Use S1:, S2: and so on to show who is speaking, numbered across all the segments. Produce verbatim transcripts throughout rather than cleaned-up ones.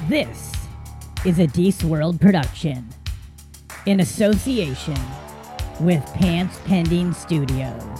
S1: This is a Deece World production in association with Pants Pending Studios.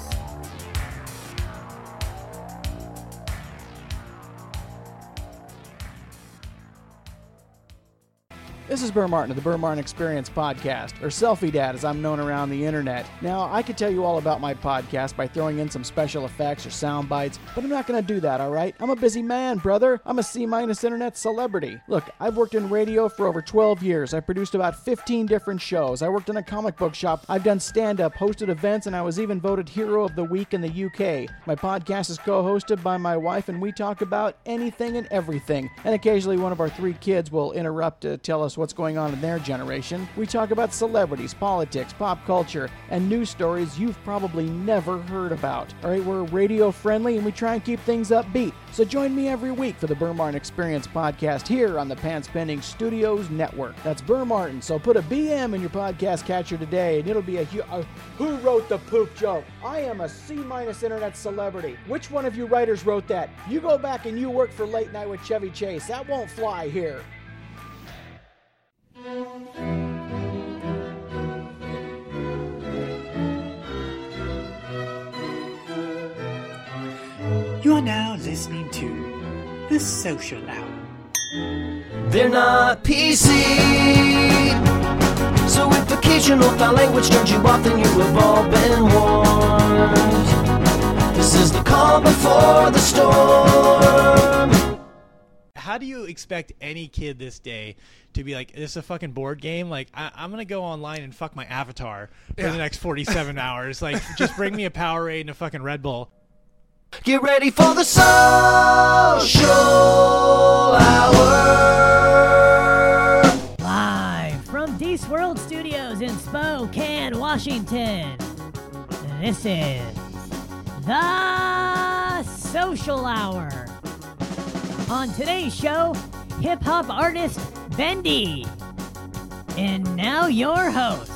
S2: This is Burr Martin of the Burr Martin Experience podcast, or Selfie Dad as I'm known around the internet. Now, I could tell you all about my podcast by throwing in some special effects or sound bites, but I'm not going to do that, all right? I'm a busy man, brother. I'm a C-minus internet celebrity. Look, I've worked in radio for over twelve years. I've produced about fifteen different shows. I worked in a comic book shop. I've done stand-up, hosted events, and I was even voted Hero of the Week in the U K. My podcast is co-hosted by my wife, and we talk about anything and everything. And occasionally one of our three kids will interrupt to tell us what's going on in their generation. We talk about celebrities, politics, pop culture, and news stories you've probably never heard about. All right, we're radio friendly and we try and keep things upbeat. So join me every week for the Burr Martin Experience podcast here on the Pants Pending Studios Network. That's Burr Martin. So put a B M in your podcast catcher today and it'll be a, a who wrote the poop joke? I am a C-minus internet celebrity. Which one of you writers wrote that? You go back and you work for Late Night with Chevy Chase. That won't fly here.
S3: You are now listening to The Social Hour.
S4: They're not P C, so if occasional foul language turns you off, then you have all been warned. This is the calm before the storm.
S5: How do you expect any kid this day to be like, this is a fucking board game? Like, I, I'm going to go online and fuck my avatar for yeah. the next forty-seven hours. Like, just bring me a Powerade and a fucking Red Bull.
S4: Get ready for the social hour.
S1: Live from Deece World Studios in Spokane, Washington. This is the Social Hour. On today's show, hip-hop artist Bendy. And now your host.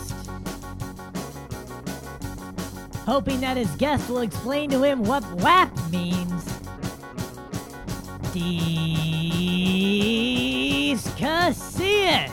S1: Hoping that his guest will explain to him what W A P means. Deece Casillas.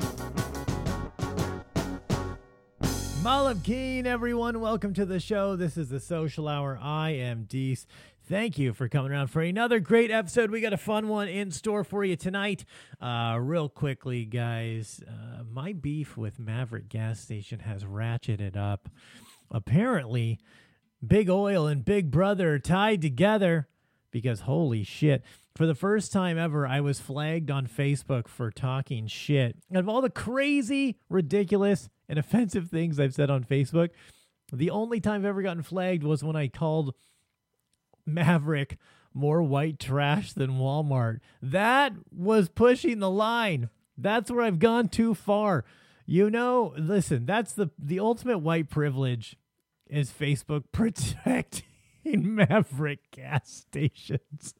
S6: Malam Keen, everyone. Welcome to the show. This is the Social Hour. I am Deece. Thank you for coming around for another great episode. We got a fun one in store for you tonight. Uh, real quickly, guys, uh, my beef with Maverick Gas Station has ratcheted up. Apparently, Big Oil and Big Brother are tied together because, holy shit, for the first time ever, I was flagged on Facebook for talking shit. Out of all the crazy, ridiculous, and offensive things I've said on Facebook, the only time I've ever gotten flagged was when I called Maverick more white trash than Walmart. That was pushing the line. That's where I've gone too far. You know, listen, that's the, the ultimate white privilege is Facebook protecting Maverick gas stations.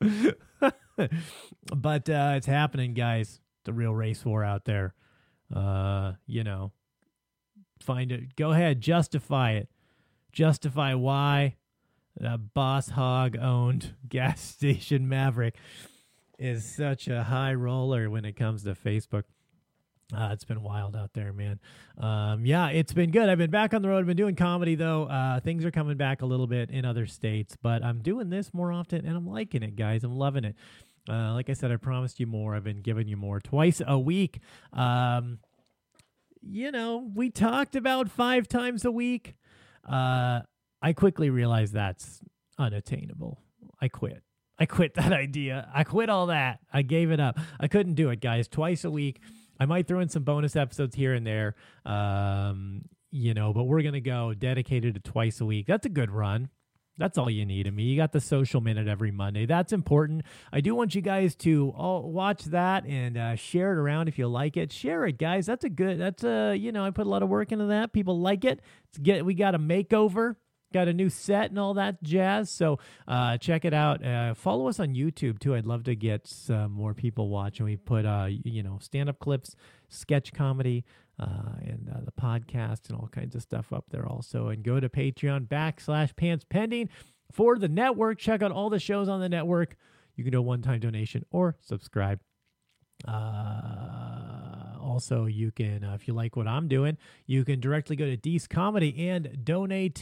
S6: But uh, it's happening, guys. The real race war out there. Uh, you know, find it. Go ahead, justify it. Justify why the Boss Hog owned gas station Maverick is such a high roller when it comes to Facebook. Uh, it's been wild out there, man. Um, yeah, it's been good. I've been back on the road. I've been doing comedy, though. Uh, things are coming back a little bit in other states, but I'm doing this more often, and I'm liking it, guys. I'm loving it. Uh, like I said, I promised you more. I've been giving you more twice a week. Um, you know, we talked about five times a week. Uh, I quickly realized that's unattainable. I quit. I quit that idea. I quit all that. I gave it up. I couldn't do it, guys. Twice a week. I might throw in some bonus episodes here and there, um, you know, but we're going to go dedicated to twice a week. That's a good run. That's all you need of me. You got the Social Minute every Monday. That's important. I do want you guys to all watch that and uh, share it around if you like it. Share it, guys. That's a good, that's a, you know, I put a lot of work into that. People like it. It's get, we got a makeover. Got a new set and all that jazz. So uh, check it out. Uh, follow us on YouTube, too. I'd love to get some more people watching. We put, uh, you know, stand-up clips, sketch comedy, uh, and uh, the podcast and all kinds of stuff up there also. And go to Patreon backslash Pants Pending for the network. Check out all the shows on the network. You can do a one-time donation or subscribe. Uh, also, you can, uh, if you like what I'm doing, you can directly go to Deece Comedy and donate,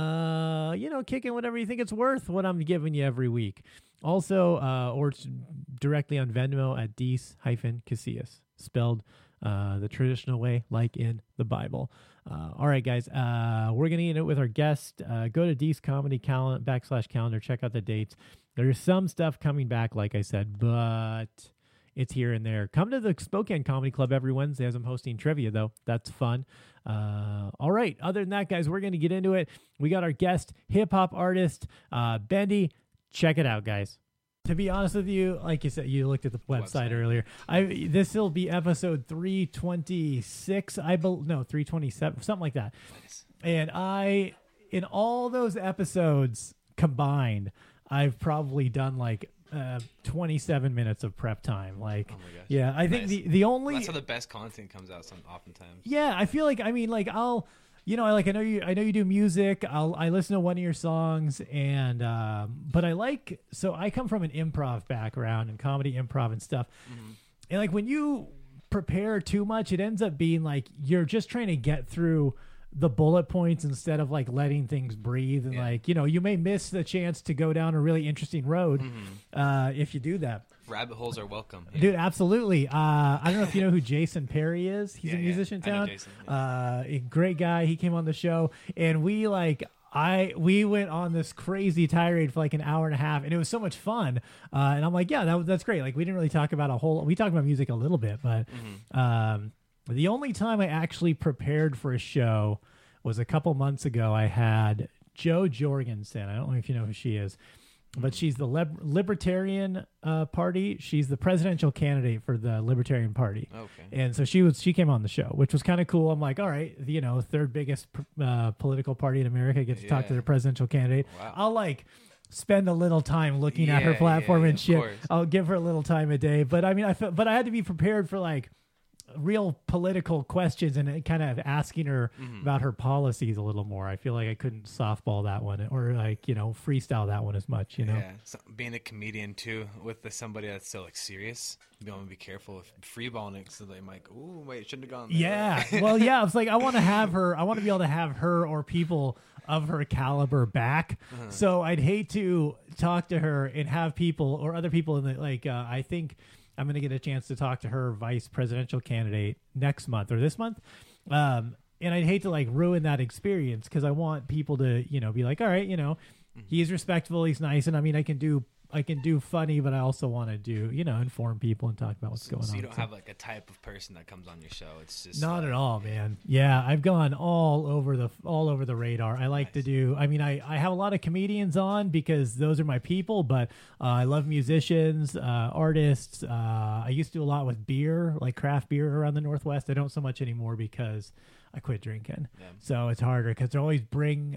S6: uh, you know, kick in whatever you think it's worth, what I'm giving you every week. Also, uh, or it's directly on Venmo at Deece hyphen Casillas, spelled uh, the traditional way, like in the Bible. Uh, all right, guys, uh, we're going to get it with our guest. Uh, go to Deece Comedy calendar, backslash calendar, check out the dates. There's some stuff coming back, like I said, but it's here and there. Come to the Spokane Comedy Club every Wednesday as I'm hosting trivia, though. That's fun. Uh, all right, other than that, guys, we're going to get into it. We got our guest, hip-hop artist, uh, Bendy. Check it out, guys. To be honest with you, like you said, you looked at the website, website. earlier. I this will be episode three twenty-six. I bel no three twenty-seven, something like that. Nice. And I, in all those episodes combined, I've probably done like uh, twenty-seven minutes of prep time. Like, oh my gosh. Yeah, I think nice. the the only
S7: well, that's how the best content comes out. Some oftentimes.
S6: Yeah, I feel like I mean like I'll. You know, I like I know you. I know you do music. I'll I listen to one of your songs, and um, but I like so I come from an improv background and comedy improv and stuff, mm-hmm. and like when you prepare too much, it ends up being like you're just trying to get through the bullet points instead of like letting things breathe, and yeah. like you know you may miss the chance to go down a really interesting road mm-hmm. uh, if you do that.
S7: Rabbit holes are welcome, yeah.
S6: Dude. Absolutely. Uh, I don't know if you know who Jason Perry is. He's
S7: yeah,
S6: a musician
S7: yeah.
S6: in town.
S7: Jason, yeah.
S6: Uh, a great guy. He came on the show, and we like I we went on this crazy tirade for like an hour and a half, and it was so much fun. Uh, and I'm like, yeah, that that's great. Like we didn't really talk about a whole. We talked about music a little bit, but mm-hmm. um, the only time I actually prepared for a show was a couple months ago. I had Jo Jorgensen. I don't know if you know who she is. But she's the Lib- Libertarian uh, Party. She's the presidential candidate for the Libertarian Party.
S7: Okay.
S6: And so she was. She came on the show, which was kind of cool. I'm like, all right, you know, third biggest uh, political party in America gets to yeah. talk to their presidential candidate.
S7: Wow.
S6: I'll like spend a little time looking
S7: yeah,
S6: at her platform
S7: yeah,
S6: and shit.
S7: course.
S6: I'll give her a little time a day. But I mean, I felt, but I had to be prepared for like real political questions and kind of asking her mm-hmm. about her policies a little more. I feel like I couldn't softball that one or like, you know, freestyle that one as much, you know?
S7: Yeah. So being a comedian too, with the, somebody that's so like serious, you want to be careful of freeballing it. So they might, oh wait, shouldn't have gone there.
S6: Yeah. Well, yeah. It's like, I want to have her, I want to be able to have her or people of her caliber back. Uh-huh. So I'd hate to talk to her and have people or other people in the, like, uh, I think, I'm going to get a chance to talk to her vice presidential candidate next month or this month. Um, and I'd hate to like ruin that experience because I want people to, you know, be like, all right, you know, mm-hmm. he's respectful. He's nice. And I mean, I can do, I can do funny, but I also want to do, you know, inform people and talk about what's
S7: so,
S6: going
S7: so
S6: on.
S7: You don't
S6: so.
S7: have like a type of person that comes on your show. It's just
S6: not
S7: like,
S6: at all, man. Yeah. I've gone all over the, all over the radar. I like nice. to do, I mean, I, I have a lot of comedians on because those are my people, but uh, I love musicians, uh, artists. Uh, I used to do a lot with beer, like craft beer around the Northwest. I don't so much anymore because I quit drinking. Yeah. So it's harder because they always bring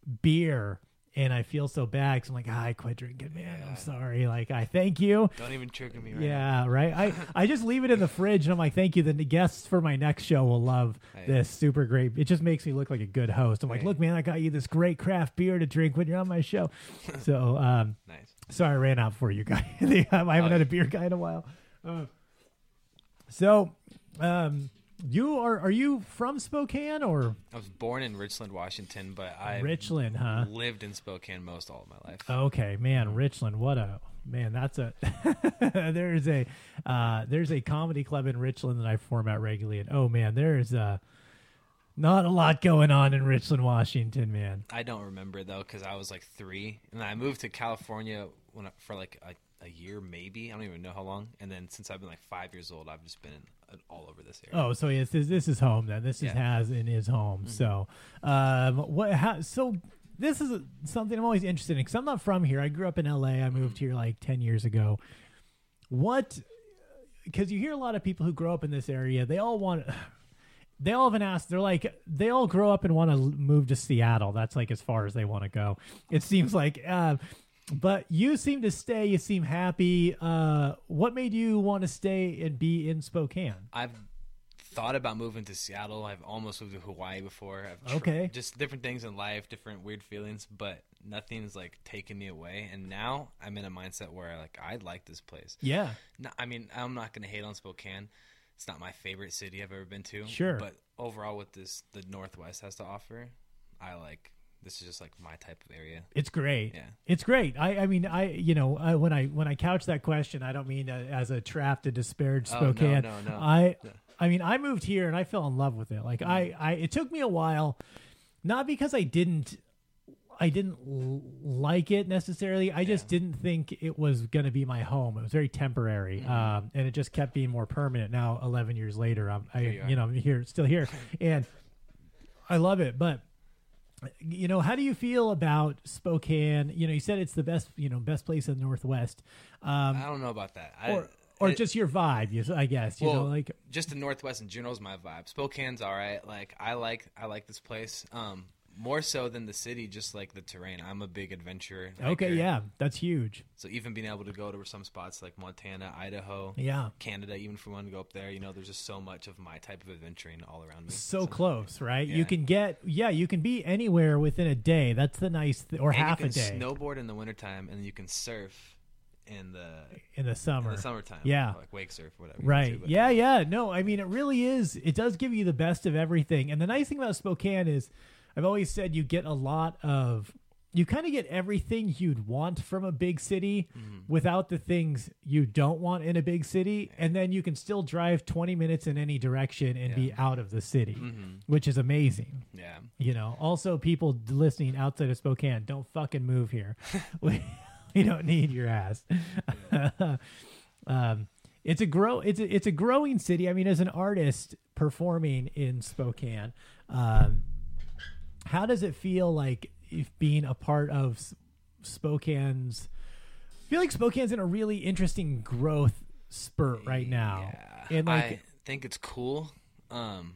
S6: beer. And I feel so bad because I'm like, ah, I quit drinking, man. Yeah. I'm sorry. Like, I thank you.
S7: Don't even trigger me right
S6: yeah,
S7: now.
S6: right? I, I just leave it in the fridge, and I'm like, thank you. Then the guests for my next show will love hey. this super great. It just makes me look like a good host. I'm hey. like, look, man, I got you this great craft beer to drink when you're on my show. So, um,
S7: nice.
S6: Sorry, I ran out for you guys. I haven't oh, had a beer guy in a while. Uh, so, um... You are are you from Spokane or?
S7: I was born in Richland, Washington, but I
S6: Richland, huh?
S7: lived in Spokane most all of my life.
S6: Okay, man, Richland, what a man! That's a there's a uh, there's a comedy club in Richland that I perform at regularly, and oh man, there's uh, not a lot going on in Richland, Washington, man.
S7: I don't remember though because I was like three, and I moved to California when I, for like a, a year, maybe I don't even know how long, and then since I've been like five years old, I've just been in. all over this area.
S6: Oh, so yes, this, this is home then. This
S7: yeah.
S6: is has in his home. Mm-hmm. So, um, what? How, so this is a, something I'm always interested in because I'm not from here. I grew up in L A. I moved here like ten years ago. What? Because you hear a lot of people who grow up in this area. They all want. They all have an ask. They're like they all grow up and want to move to Seattle. That's like as far as they want to go. It seems like. Uh, But you seem to stay. You seem happy. Uh, what made you want to stay and be in Spokane?
S7: I've thought about moving to Seattle. I've almost moved to Hawaii before. I've tr-
S6: Okay.
S7: Just different things in life, different weird feelings, but nothing's like taking me away. And now I'm in a mindset where like I like this place.
S6: Yeah.
S7: No, I mean, I'm not going to hate on Spokane. It's not my favorite city I've ever been to.
S6: Sure.
S7: But overall, what this the Northwest has to offer, I like. This is just like my type of area.
S6: It's great.
S7: Yeah.
S6: It's great. I, I mean, I, you know, I, when I, when I couch that question, I don't mean uh, as a trap to disparage
S7: Oh, no,
S6: Spokane.
S7: no, no.
S6: I,
S7: No.
S6: I mean, I moved here and I fell in love with it. Like I, I, it took me a while, not because I didn't, I didn't l- like it necessarily. I just didn't think it was going to be my home. It was very temporary.
S7: Mm-hmm.
S6: Um, and it just kept being more permanent. Now, eleven years later, I'm, I,
S7: you are.
S6: you know, I'm here, still here, and I love it. But you know, how do you feel about Spokane? You know, you said it's the best, you know, best place in the Northwest. Um,
S7: I don't know about that. I,
S6: or, or
S7: it-
S6: just your vibe, you- I guess. You
S7: well,
S6: know, like
S7: just the Northwest in general is my vibe. Spokane's all right. Like I like I like this place. Um, more so than the city, just like the terrain. I'm a big adventurer.
S6: okay,
S7: hiker.
S6: yeah, that's huge.
S7: So even being able to go to some spots like Montana, Idaho,
S6: Yeah,
S7: Canada, even if we want to go up there, you know, there's just so much of my type of adventuring all around me.
S6: so close, right? You
S7: Yeah.
S6: can get, yeah, you can be anywhere within a day. That's the nice, th- or
S7: And
S6: half
S7: you
S6: a
S7: can
S6: day
S7: snowboard in the wintertime, and then you can surf in the
S6: in the summer.
S7: in the summertime.
S6: Yeah.
S7: Like wake surf, whatever. you
S6: Right.
S7: do, but-
S6: Yeah, yeah. No, I mean, it really is. It does give you the best of everything. And the nice thing about Spokane is I've always said you get a lot of, you kind of get everything you'd want from a big city without the things you don't want in a big city. And then you can still drive twenty minutes in any direction and be out of the city, which is amazing.
S7: Yeah.
S6: You know, also people listening outside of Spokane, don't fucking move here. we, we don't need your ass. um, it's a grow. It's a, it's a growing city. I mean, as an artist performing in Spokane, um, how does it feel like if being a part of S- Spokane's? I feel like Spokane's in a really interesting growth spurt right now,
S7: Yeah.
S6: and like,
S7: I think it's cool. Um,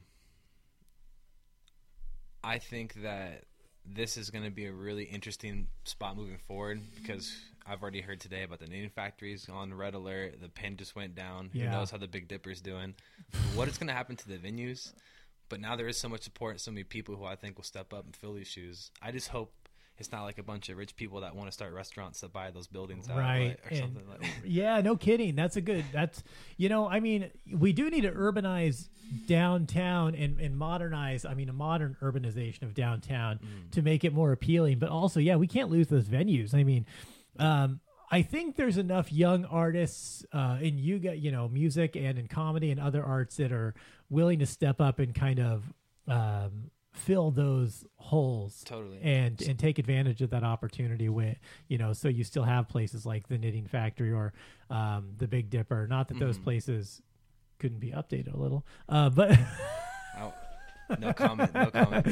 S7: I think that this is going to be a really interesting spot moving forward because I've already heard today about the knitting factories on red alert. The pin just went down.
S6: Yeah.
S7: Who knows how the Big Dipper's doing? What is going to happen to the venues? But now there is so much support, so many people who I think will step up and fill these shoes. I just hope it's not like a bunch of rich people that want to start restaurants that buy those buildings out,
S6: right?
S7: like, or
S6: and-
S7: something like.
S6: yeah, no kidding. That's a good. That's you know, I mean, we do need to urbanize downtown and, and modernize. I mean, a modern urbanization of downtown to make it more appealing. But also, yeah, we can't lose those venues. I mean, um, I think there's enough young artists uh, in you got you know music and in comedy and other arts that are willing to step up and kind of um, fill those holes
S7: Totally.
S6: and and take advantage of that opportunity with you know so you still have places like the Knitting Factory or um, the Big Dipper. Not that those places couldn't be updated a little, uh, but
S7: Oh, no comment. No comment.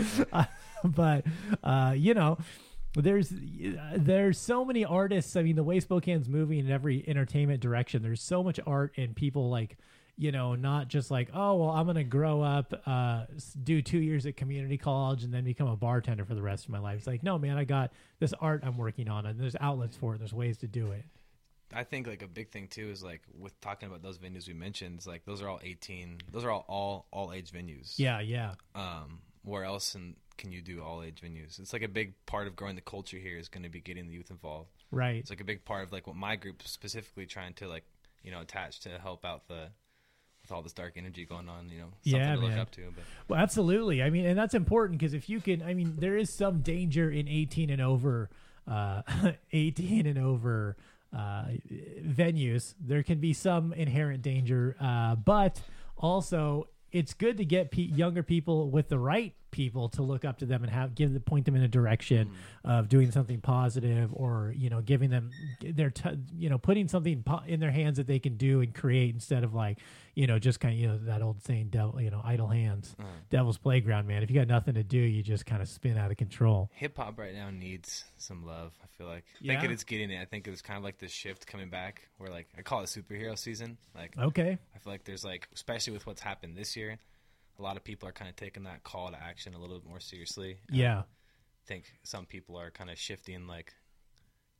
S6: but uh, you know. There's there's so many artists. I mean, the way Spokane's moving in every entertainment direction, there's so much art and people like, you know, not just like, oh, well, I'm going to grow up, uh, s- do two years at community college and then become a bartender for the rest of my life. It's like, no, man, I got this art I'm working on and there's outlets for it. There's ways to do it.
S7: I think like a big thing too is like with talking about those venues we mentioned, it's like those are all eighteen. Those are all all, all age venues.
S6: Yeah, yeah.
S7: Um, where else in, can you do all age venues? It's like a big part of growing the culture here is going to be getting the youth involved.
S6: Right.
S7: It's like a big part of like what my group specifically trying to like you know attach to help out the with all this dark energy going on. You know, something
S6: Yeah,
S7: to look
S6: man.
S7: up to. But
S6: Well, absolutely. I mean, and that's important because if you can, I mean, there is some danger in eighteen and over, uh, eighteen and over uh, venues. There can be some inherent danger, uh, but also it's good to get pe- younger people with the right people to look up to them and have give the point them in a direction of doing something positive or you know giving them their t- you know putting something po- in their hands that they can do and create instead of like you know just kind of you know that old saying devil you know idle hands devil's playground, man. If you got nothing to do, you just kind of spin out of control.
S7: hip hop right now needs some love. I feel like I
S6: Yeah?
S7: think it's getting it. I think it's kind of like this shift coming back where like I call it superhero season. Like
S6: Okay.
S7: I feel like there's like, especially with what's happened this year, a lot of people are kind of taking that call to action a little bit more seriously. Um,
S6: Yeah.
S7: I think some people are kind of shifting like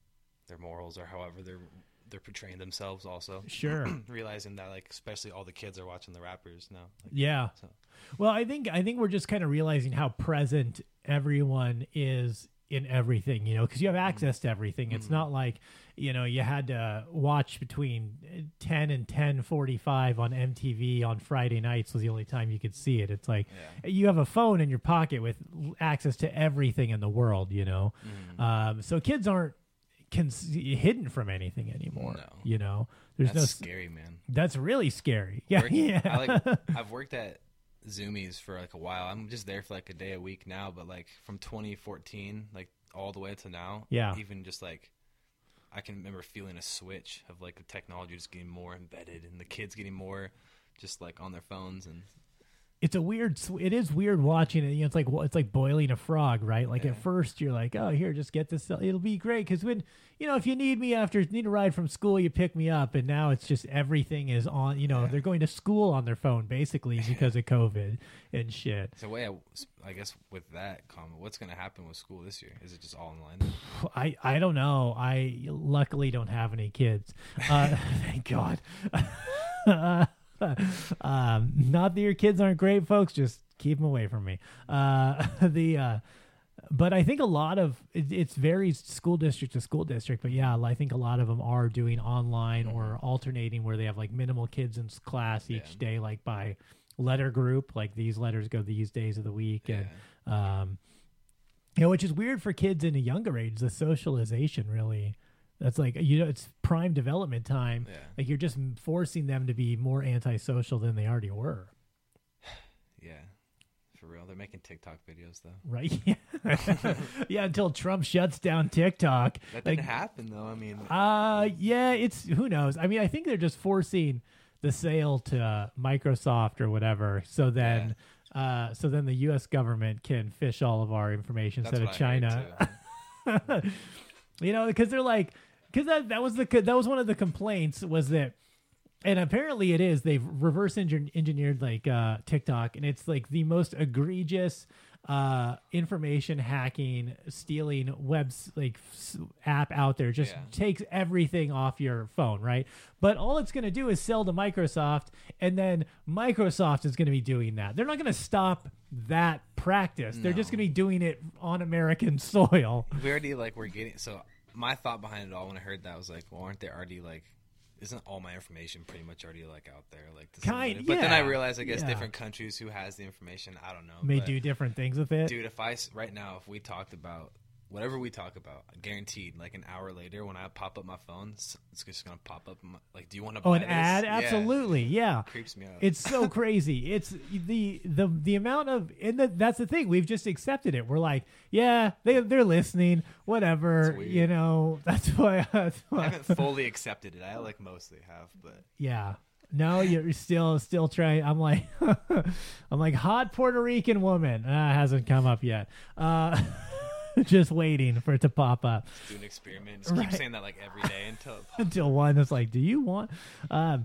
S7: their morals or however they're they're portraying themselves. Also,
S6: Sure.
S7: realizing that like especially all the kids are watching the rappers now. Like,
S6: Yeah.
S7: So.
S6: Well, I think I think we're just kind of realizing how present everyone is in everything, you know, because you have access to everything. It's
S7: Mm-hmm.
S6: not like, you know, you had to watch between ten and ten forty-five on M T V on Friday nights was the only time you could see it. It's like
S7: Yeah.
S6: you have a phone in your pocket with access to everything in the world, you know.
S7: Mm-hmm.
S6: Um, so kids aren't cons- hidden from anything anymore,
S7: No.
S6: you know. There's
S7: That's
S6: no s-
S7: scary, man.
S6: That's really scary. Yeah,
S7: Working-
S6: yeah.
S7: I like, I've worked at Zoomies for like a while. I'm just there for like a day a week now, but like from twenty fourteen, like all the way to now,
S6: Yeah.
S7: even just like I can remember feeling a switch of like the technology just getting more embedded and the kids getting more just like on their phones. And
S6: It's a weird. sw- It is weird watching it. You know, it's like it's like boiling a frog, right? Like
S7: Yeah.
S6: at first you're like, oh, here, just get this. It'll be great because when you know if you need me after need a ride from school, you pick me up. And now it's just everything is on. You know,
S7: Yeah.
S6: they're going to school on their phone basically because of COVID and shit.
S7: so way, I, I guess with that comment, what's going to happen with school this year? Is it just all online?
S6: I I don't know. I luckily don't have any kids. Uh, thank God. um, not that your kids aren't great, folks. Just keep them away from me. Uh, the uh, but I think a lot of it, it's varies school district to school district. But yeah, I think a lot of them are doing online or alternating where they have like minimal kids in s- class each
S7: Yeah.
S6: day, like by letter group. Like these letters go these days of the week, and um, you know, which is weird for kids in a younger age. The socialization really. That's like, you know, it's prime development time.
S7: Yeah.
S6: Like you're just forcing them to be more antisocial than they already were.
S7: Yeah, for real. They're making TikTok videos though.
S6: Right? Yeah. Yeah, until Trump shuts down TikTok.
S7: That
S6: Like,
S7: didn't happen though. I mean,
S6: uh, yeah, it's, who knows? I mean, I think they're just forcing the sale to uh, Microsoft or whatever. So then, uh, so then the U S government can fish all of our information
S7: that's
S6: instead
S7: what
S6: of
S7: I heard,
S6: China.
S7: too.
S6: You know, because they're like, because that, that was the that was one of the complaints was that, and apparently it is, they've reverse engineered, engineered like uh, TikTok, and it's like the most egregious uh, information hacking, stealing webs like s- app out there. Just
S7: Yeah.
S6: takes everything off your phone, right? But all it's going to do is sell to Microsoft, and then Microsoft is going to be doing that. They're not going to stop that practice. They're just
S7: No.
S6: going to be doing it on American soil.
S7: We already like we're getting so my thought behind it all when I heard that was like, well, aren't they already like, isn't all my information pretty much already like out there, like to
S6: Kind-
S7: somebody? But then I
S6: yeah,
S7: realized, I guess
S6: yeah.
S7: different countries who has the information, I don't know.
S6: May
S7: but,
S6: do different things with it.
S7: dude. If I s- right now, if we talked about whatever we talk about, guaranteed, like an hour later when I pop up my phone, s- it's just gonna pop up. in my- Like, do you want to?
S6: Oh,
S7: buy
S6: an
S7: this?
S6: ad?
S7: Yeah.
S6: Absolutely, yeah.
S7: Creeps me out.
S6: It's so crazy. It's the the the amount of, and the, that's the thing. We've just accepted it. We're like, yeah, they they're listening. Whatever,
S7: It's weird.
S6: you know. That's why. That's
S7: I
S6: why
S7: haven't fully accepted it. I like mostly have, but
S6: yeah. No, you're still still trying. I'm like, I'm like hot Puerto Rican woman. Ah, hasn't come up yet. Uh, just waiting for it to pop up.
S7: do an experiment. Just
S6: Right.
S7: keep saying that like every day until it pops.
S6: Until one is like, do you want? Um,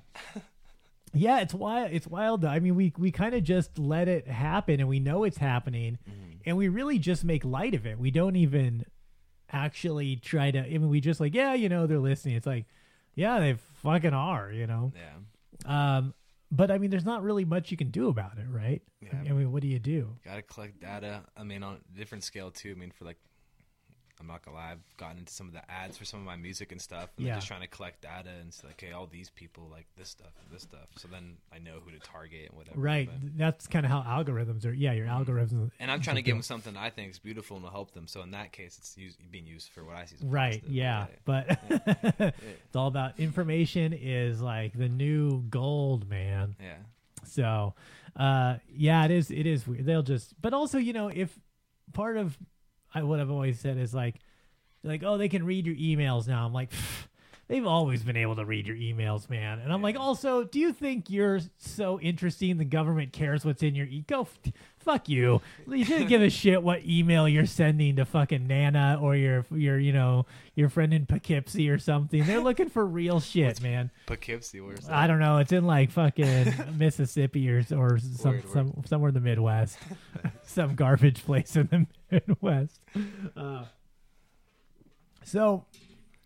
S6: yeah, it's wild. It's wild. Though. I mean, we we kind of just let it happen, and we know it's happening, and we really just make light of it. We don't even actually try to. I mean, we just like, yeah, you know, they're listening. It's like, yeah, they fucking are, you know.
S7: Yeah.
S6: Um, but I mean, there's not really much you can do about it, right?
S7: Yeah.
S6: I mean, what do you do?
S7: Gotta collect data. I mean, on a different scale too. I mean, for like, I'm not gonna lie, I've gotten into some of the ads for some of my music and stuff. And
S6: Yeah.
S7: I'm just trying to collect data and it's like, hey, all these people like this stuff and this stuff. So then I know who to target and whatever.
S6: Right.
S7: But-
S6: That's kind of how algorithms are. Yeah, your algorithms.
S7: and I'm trying to give them something I think is beautiful and will help them. So in that case, it's used, being used for what I see. As
S6: Right.
S7: positive.
S6: Yeah. But it's all about information is like the new gold, man.
S7: Yeah.
S6: So, uh, yeah, it is. It is weird. They'll just, but also, you know, if part of I, what I've always said is like, like, oh, they can read your emails now. I'm like, pfft, they've always been able to read your emails, man. And I'm like, also, do you think you're so interesting? The government cares what's in your e? Go, f- fuck you. You shouldn't give a shit what email you're sending to fucking Nana or your your you know your friend in Poughkeepsie or something. They're looking for real shit, man.
S7: Poughkeepsie, where's that?
S6: I don't know. It's in like fucking Mississippi or or some,
S7: Word, word.
S6: some somewhere in the Midwest, some garbage place in the Midwest. Uh, so,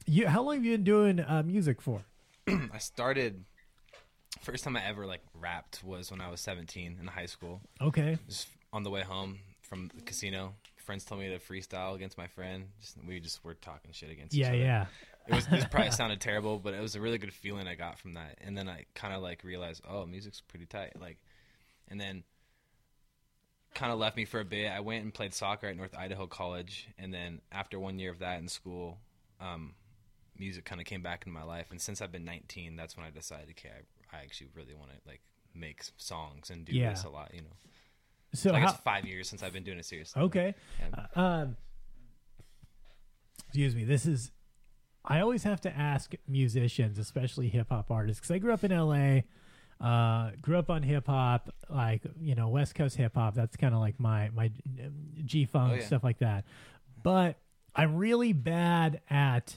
S6: You, how long have you been doing uh, music for?
S7: I started. First time I ever like rapped was when I was seventeen in high school.
S6: Okay.
S7: Just on the way home from the casino, friends told me to freestyle against my friend. Just, we just were talking shit against
S6: Yeah,
S7: each other.
S6: yeah.
S7: It was this probably sounded terrible, but it was a really good feeling I got from that. And then I kind of like realized, oh, music's pretty tight. Like, and then kind of left me for a bit. I went and played soccer at North Idaho College, and then after one year of that in school, um, music kind of came back into my life. And since I've been nineteen, that's when I decided, okay, I, I actually really want to like make songs and do
S6: Yeah.
S7: this a lot, you know.
S6: So
S7: I
S6: how,
S7: guess five years since I've been doing it seriously.
S6: okay.
S7: Yeah.
S6: Uh, um, excuse me. This is. I always have to ask musicians, especially hip hop artists, because I grew up in L A. Uh, grew up on hip hop, like you know, West Coast hip hop. That's kind of like my my G funk
S7: Oh, yeah.
S6: stuff like that. But I'm really bad at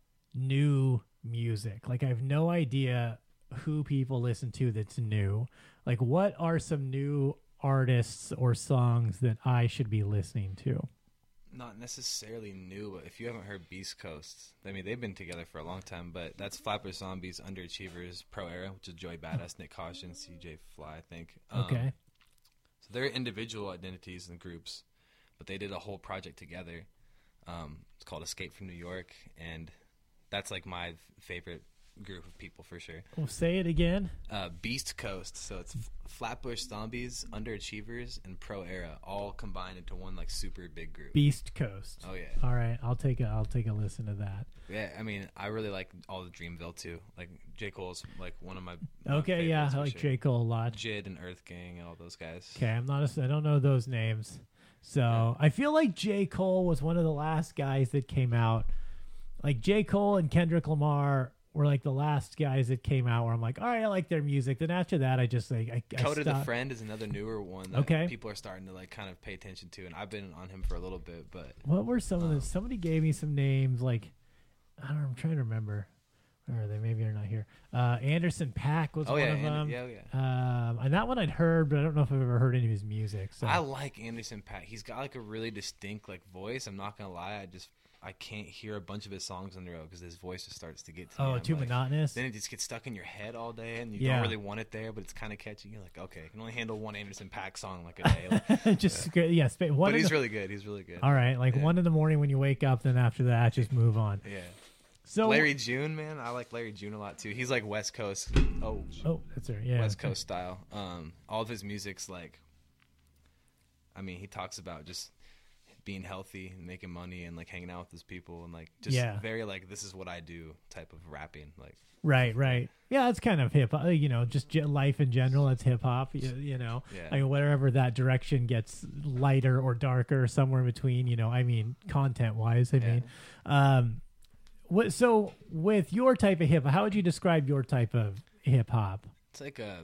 S6: new music. Like I have no idea who people listen to that's new. Like what are some new artists or songs that I should be listening to?
S7: Not necessarily new, but if you haven't heard Beast Coast, I mean, they've been together for a long time, but that's Flapper Zombies, Underachievers, Pro Era, which is Joey Badass, Nick Caution, C J Fly, I think. Um,
S6: Okay.
S7: So they're individual identities and groups, but they did a whole project together. Um, it's called Escape from New York, and that's like my favorite group of people for sure.
S6: Well, say it again.
S7: Uh, Beast Coast, so it's F- Flatbush Zombies, Underachievers, and Pro Era, all combined into one like super big group.
S6: Beast Coast.
S7: Oh yeah.
S6: All right, I'll take a I'll take a listen to that.
S7: Yeah, I mean, I really like all the Dreamville too. Like J. Cole's like one of my my
S6: Okay, yeah,
S7: favorites
S6: I
S7: for
S6: like
S7: sure.
S6: J. Cole a lot.
S7: Jid and Earth Gang and all those guys.
S6: Okay, I'm not. A, I don't know those names, so I feel like J. Cole was one of the last guys that came out. Like J. Cole and Kendrick Lamar were like the last guys that came out where I'm like, all right, I like their music. Then after that, I just like I, I
S7: Coda the
S6: stopped.
S7: Friend is another newer one that
S6: Okay.
S7: people are starting to like kind of pay attention to, and I've been on him for a little bit, but
S6: What were some of
S7: Um,
S6: the? Somebody gave me some names. Like I don't know. I'm trying to remember. Where are they? Maybe they're not here. Uh, Anderson .Paak was
S7: oh
S6: one
S7: yeah,
S6: of
S7: and,
S6: them.
S7: yeah, yeah.
S6: Um, and that one I'd heard, but I don't know if I've ever heard any of his music. So
S7: I like Anderson .Paak. He's got like a really distinct like voice. I'm not gonna lie, I just I can't hear a bunch of his songs in a row because his voice just starts to get to me.
S6: oh,
S7: I'm
S6: too
S7: like,
S6: monotonous.
S7: Then it just gets stuck in your head all day, and you
S6: Yeah.
S7: don't really want it there, but it's kind of catchy. You're like, okay, I can only handle one Anderson .Paak song like a day. Like,
S6: just yeah, yeah sp- one
S7: but
S6: in
S7: he's
S6: the-
S7: really good. He's really good.
S6: all right, like
S7: Yeah.
S6: one in the morning when you wake up. Then after that, just move on.
S7: Yeah.
S6: So
S7: Larry June, man, I like Larry June a lot too. He's like West Coast. Oh,
S6: Oh, that's her. Yeah.
S7: West Coast style. Um, all of his music's like, I mean, he talks about just being healthy and making money and like hanging out with his people and like just
S6: Yeah.
S7: very like this is what I do type of rapping. Like,
S6: Right, right. Yeah, that's kind of hip hop. You know, just ge- life in general. That's hip hop. You, you know,
S7: Yeah.
S6: I mean, wherever that direction gets lighter or darker, somewhere in between. You know, I mean, content wise. I
S7: Yeah.
S6: mean, um, what? So with your type of hip hop, how would you describe your type of hip hop?
S7: it's like a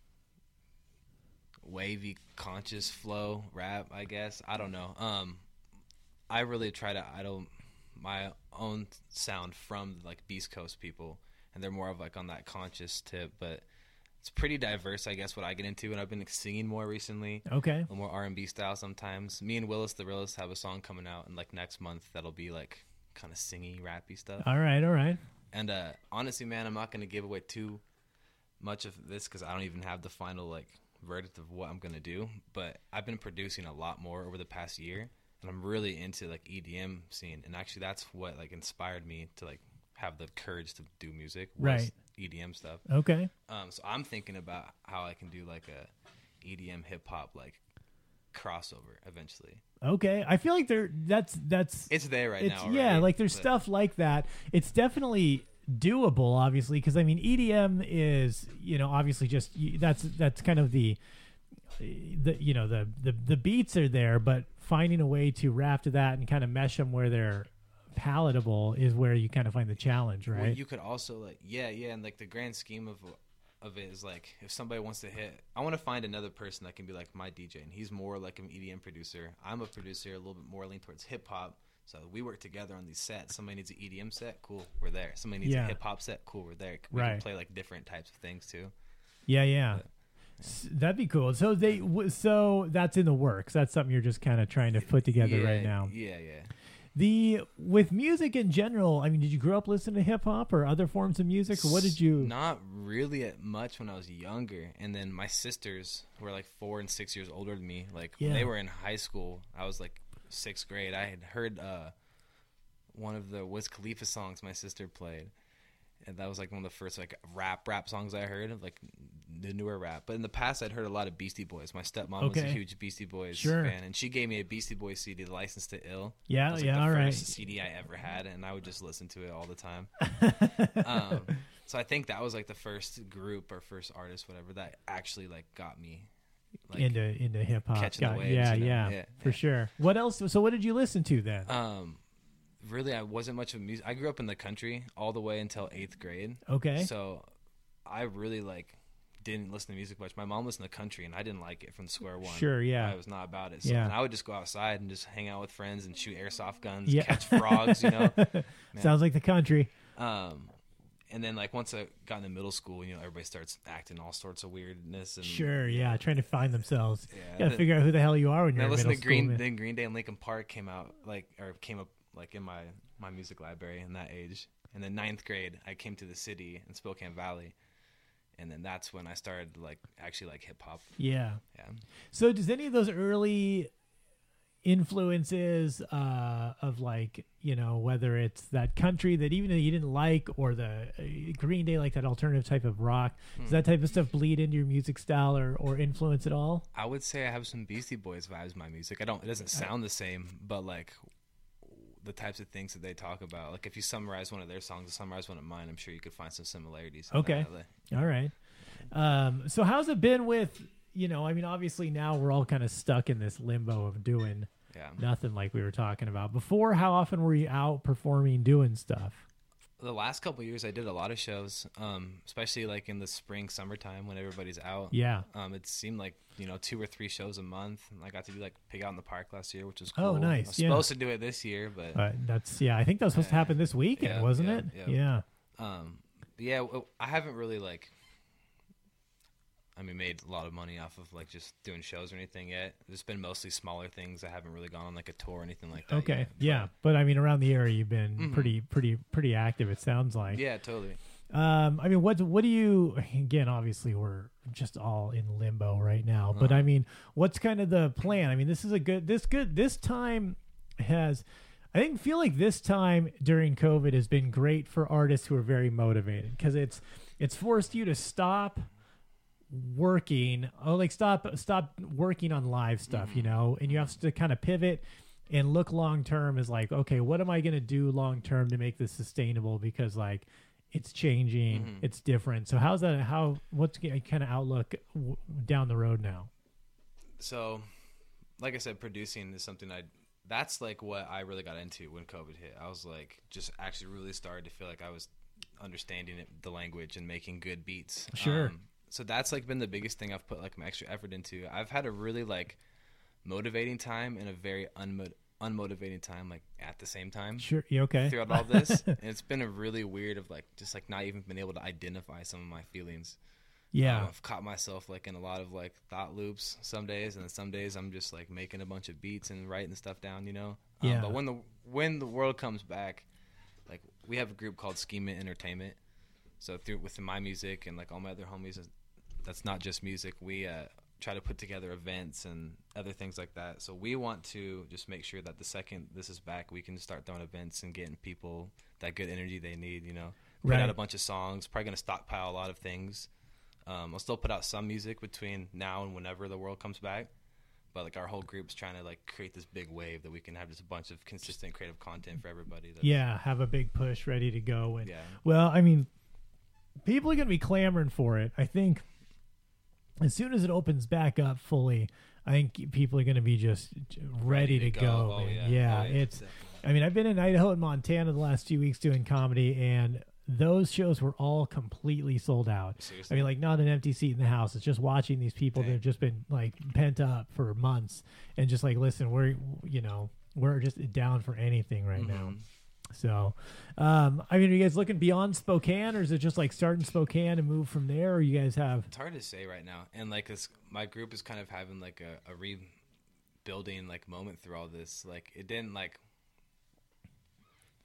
S7: wavy, conscious flow rap, I guess. I don't know. Um, I really try to idol my own sound from like Beast Coast people, and they're more of like on that conscious tip. But it's pretty diverse, I guess, what I get into, and I've been singing more recently.
S6: Okay.
S7: A little more R and B style sometimes. Me and Willis the Realist have a song coming out in like next month that'll be like kind of singy, rappy stuff.
S6: All right. All right.
S7: And uh, honestly, man, I'm not going to give away too much of this because I don't even have the final like verdict of what I'm going to do. But I've been producing a lot more over the past year, and I'm really into like E D M scene. And actually, that's what like inspired me to like have the courage to do music. Was
S6: Right.
S7: E D M stuff.
S6: Okay.
S7: Um, so I'm thinking about how I can do like a E D M hip hop like crossover eventually.
S6: Okay. I feel like there. That's that's.
S7: It's there right
S6: it's
S7: now.
S6: yeah.
S7: right?
S6: Like there's
S7: But-
S6: stuff like that. It's definitely doable, obviously, because I mean, E D M is you know obviously just y- that's that's kind of the the you know the the the beats are there, but finding a way to rap to that and kind of mesh them where they're palatable is where you kind of find the challenge, right?
S7: Well, you could also like yeah, yeah, and like the grand scheme of of it is like if somebody wants to hit, I want to find another person that can be like my D J, and he's more like an E D M producer. I'm a producer, a little bit more lean towards hip hop. So we work together on these sets. Somebody needs an E D M set, cool, we're there. Somebody needs
S6: Yeah.
S7: a hip hop set, cool, we're there. We
S6: Right.
S7: can play like different types of things too.
S6: Yeah, yeah. S- That'd be cool. So they, w- so that's in the works. That's something you're just kind of trying to put together
S7: yeah,
S6: right now.
S7: Yeah, yeah.
S6: The with music in general, I mean, did you grow up listening to hip hop or other forms of music, or what did you?
S7: Not really at much when I was younger, and then my sisters who were like four and six years older than me. Like
S6: Yeah.
S7: when they were in high school, I was like sixth grade. I had heard uh, one of the Wiz Khalifa songs my sister played, and that was like one of the first like rap rap songs I heard, like the newer rap. But in the past, I'd heard a lot of Beastie Boys. My stepmom was a
S6: Okay.
S7: huge Beastie Boys
S6: Sure.
S7: fan, and she gave me a Beastie Boys C D, License to Ill.
S6: Yeah,
S7: It was, like,
S6: yeah,
S7: the
S6: all right.
S7: first C D I ever had, and I would just listen to it all the time. um, so I think that was like the first group or first artist, whatever, that actually like got me like,
S6: into into hip hop.
S7: catching the
S6: Got-
S7: waves,
S6: yeah,
S7: you know?
S6: yeah,
S7: Yeah,
S6: for
S7: yeah.
S6: sure. What else? So what did you listen to then?
S7: Um, really, I wasn't much of a music. I grew up in the country all the way until eighth grade.
S6: Okay.
S7: So I really like didn't listen to music much. My mom listened to country, and I didn't like it from square one.
S6: Sure, yeah.
S7: I was not about it. So
S6: Yeah.
S7: and I would just go outside and just hang out with friends and shoot airsoft guns,
S6: Yeah.
S7: catch frogs, you know.
S6: Sounds like the country.
S7: Um, and then like once I got into middle school, you know, everybody starts acting all sorts of weirdness. And
S6: Sure, yeah, trying to find themselves.
S7: Yeah,
S6: Got to
S7: the-
S6: figure out who the hell you are when
S7: And
S6: you're
S7: I
S6: in
S7: listened
S6: middle
S7: to Green,
S6: school. man.
S7: then Green Day and Linkin Park came out like, or came up like in my my music library in that age. And then ninth grade, I came to the city in Spokane Valley, and then that's when I started like actually like hip hop.
S6: Yeah.
S7: Yeah.
S6: So does any of those early influences uh, of like, you know, whether it's that country that even though you didn't like or the uh, Green Day, like that alternative type of rock, does that type of stuff bleed into your music style or, or influence at all?
S7: I would say I have some Beastie Boys vibes in my music. I don't. It doesn't sound the same, but like the types of things that they talk about. Like if you summarize one of their songs and summarize one of mine, I'm sure you could find some similarities. in
S6: Okay.
S7: that.
S6: All right. Um, so how's it been with, you know, I mean, obviously now we're all kind of stuck in this limbo of doing
S7: Yeah.
S6: nothing like we were talking about. Before, how often were you out performing, doing stuff?
S7: The last couple of years, I did a lot of shows, um, especially like in the spring, summertime when everybody's out.
S6: Yeah.
S7: Um, it seemed like, you know, two or three shows a month. And I got to do like Pig Out in the Park last year, which was cool.
S6: Oh, nice,
S7: I was
S6: yeah.
S7: supposed to do it this year, but
S6: Uh, that's, yeah, I think that was supposed to happen this weekend,
S7: Yeah,
S6: wasn't
S7: yeah,
S6: it?
S7: yeah.
S6: Yeah.
S7: um, but yeah, w- I haven't really like, I mean, made a lot of money off of like just doing shows or anything yet. It's been mostly smaller things. I haven't really gone on like a tour or anything like that.
S6: Okay.
S7: yet.
S6: Yeah. But I mean, around the area, you've been
S7: Mhm.
S6: pretty, pretty, pretty active, it sounds like.
S7: Yeah, totally.
S6: Um, I mean, what what do you? Again, obviously, we're just all in limbo right now. But
S7: Uh-huh.
S6: I mean, what's kind of the plan? I mean, this is a good. This good. This time has, I think, feel like this time during COVID has been great for artists who are very motivated because it's it's forced you to stop working. Oh, like stop stop working on live stuff, you know, and you have to kind of pivot and look long term as like, okay, what am I going to do long term to make this sustainable? Because like it's changing,
S7: Mhm.
S6: it's different. So how's that? How what's the kind of outlook w- down the road now?
S7: So, like I said, producing is something I. That's like what I really got into when COVID hit. I was like, just actually really started to feel like I was understanding it, the language and making good beats.
S6: Sure.
S7: Um, so that's like been the biggest thing I've put like my extra effort into. I've had a really like motivating time and a very unmo- unmotivating time like at the same time.
S6: Sure, you okay?
S7: Throughout all this, and it's been a really weird of like just like not even been able to identify some of my feelings.
S6: Yeah.
S7: Um, I've caught myself like in a lot of like thought loops some days, and then some days I'm just like making a bunch of beats and writing stuff down, you know. Um,
S6: Yeah.
S7: But when the when the world comes back, like we have a group called Schema Entertainment. So through within my music and like all my other homies, that's not just music. We uh, try to put together events and other things like that. So we want to just make sure that the second this is back, we can start throwing events and getting people that good energy they need. You know, put
S6: Right.
S7: out a bunch of songs. Probably gonna stockpile a lot of things. Um, I'll still put out some music between now and whenever the world comes back, but like our whole group's trying to like create this big wave that we can have just a bunch of consistent creative content for everybody. That's,
S6: Yeah, have a big push ready to go. And
S7: Yeah.
S6: well, I mean, people are going to be clamoring for it. I think as soon as it opens back up fully, I think people are going to be just ready, to, go.
S7: Oh,
S6: man.
S7: yeah.
S6: yeah,
S7: Oh, yeah,
S6: it's.
S7: definitely.
S6: I mean, I've been in Idaho and Montana the last few weeks doing comedy, and those shows were all completely sold out.
S7: Seriously?
S6: I mean, like not an empty seat in the house. It's just watching these people that
S7: Dang.
S6: have just been like pent up for months, and just like, listen, we're you know we're just down for anything right now.
S7: Mhm.
S6: So, um, I mean, are you guys looking beyond Spokane, or is it just like start in Spokane and move from there? Or you guys have?
S7: It's hard to say right now, and like 'cause my group is kind of having like a, a rebuilding like moment through all this. Like it didn't like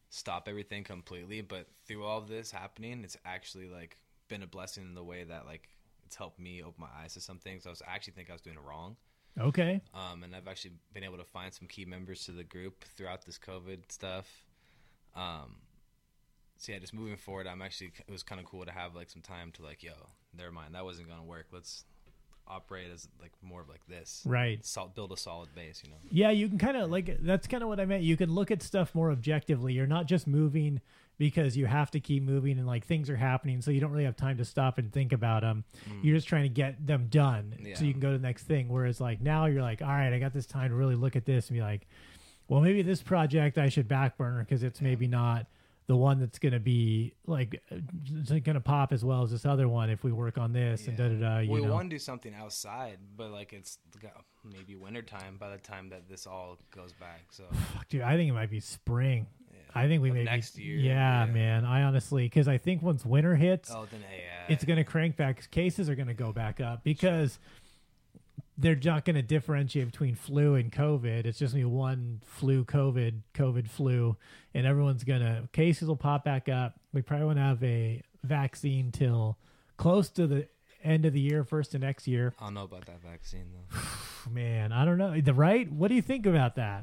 S7: stop everything completely. But through all of this happening, it's actually like been a blessing in the way that like it's helped me open my eyes to some things I was I actually think I was doing it wrong.
S6: Okay.
S7: Um, and I've actually been able to find some key members to the group throughout this COVID stuff. Um, so yeah, just moving forward, I'm actually, it was kind of cool to have like some time to like, yo, never mind, that wasn't going to work. Let's operate as like more of like this.
S6: Right.
S7: Sol- build a solid base, you know?
S6: Yeah, you can kind of like, that's kind of what I meant. You can look at stuff more objectively. You're not just moving because you have to keep moving and like things are happening, so you don't really have time to stop and think about them. Mm. You're just trying to get them done yeah. so you can go to the next thing. Whereas like now you're like, all right, I got this time to really look at this and be like, well, maybe this project I should back burner because it's yeah. maybe not the one that's going to be like it's going to pop as well as this other one if we work on this yeah. and da da da. You
S7: we
S6: know?
S7: want to do something outside, but like it's maybe wintertime by the time that this all goes back. So,
S6: dude, I think it might be spring. I think we may
S7: next year.
S6: Yeah, yeah, man. I honestly, because I think once winter hits,
S7: oh, then, yeah.
S6: it's going to crank back. Cases are going to go back up because they're not going to differentiate between flu and COVID. It's just going to be one flu, COVID, COVID, flu, and everyone's going to, cases will pop back up. We probably won't have a vaccine till close to the end of the year, first of next year.
S7: I don't know about that vaccine, though.
S6: Man, I don't know. The right? What do you think about that?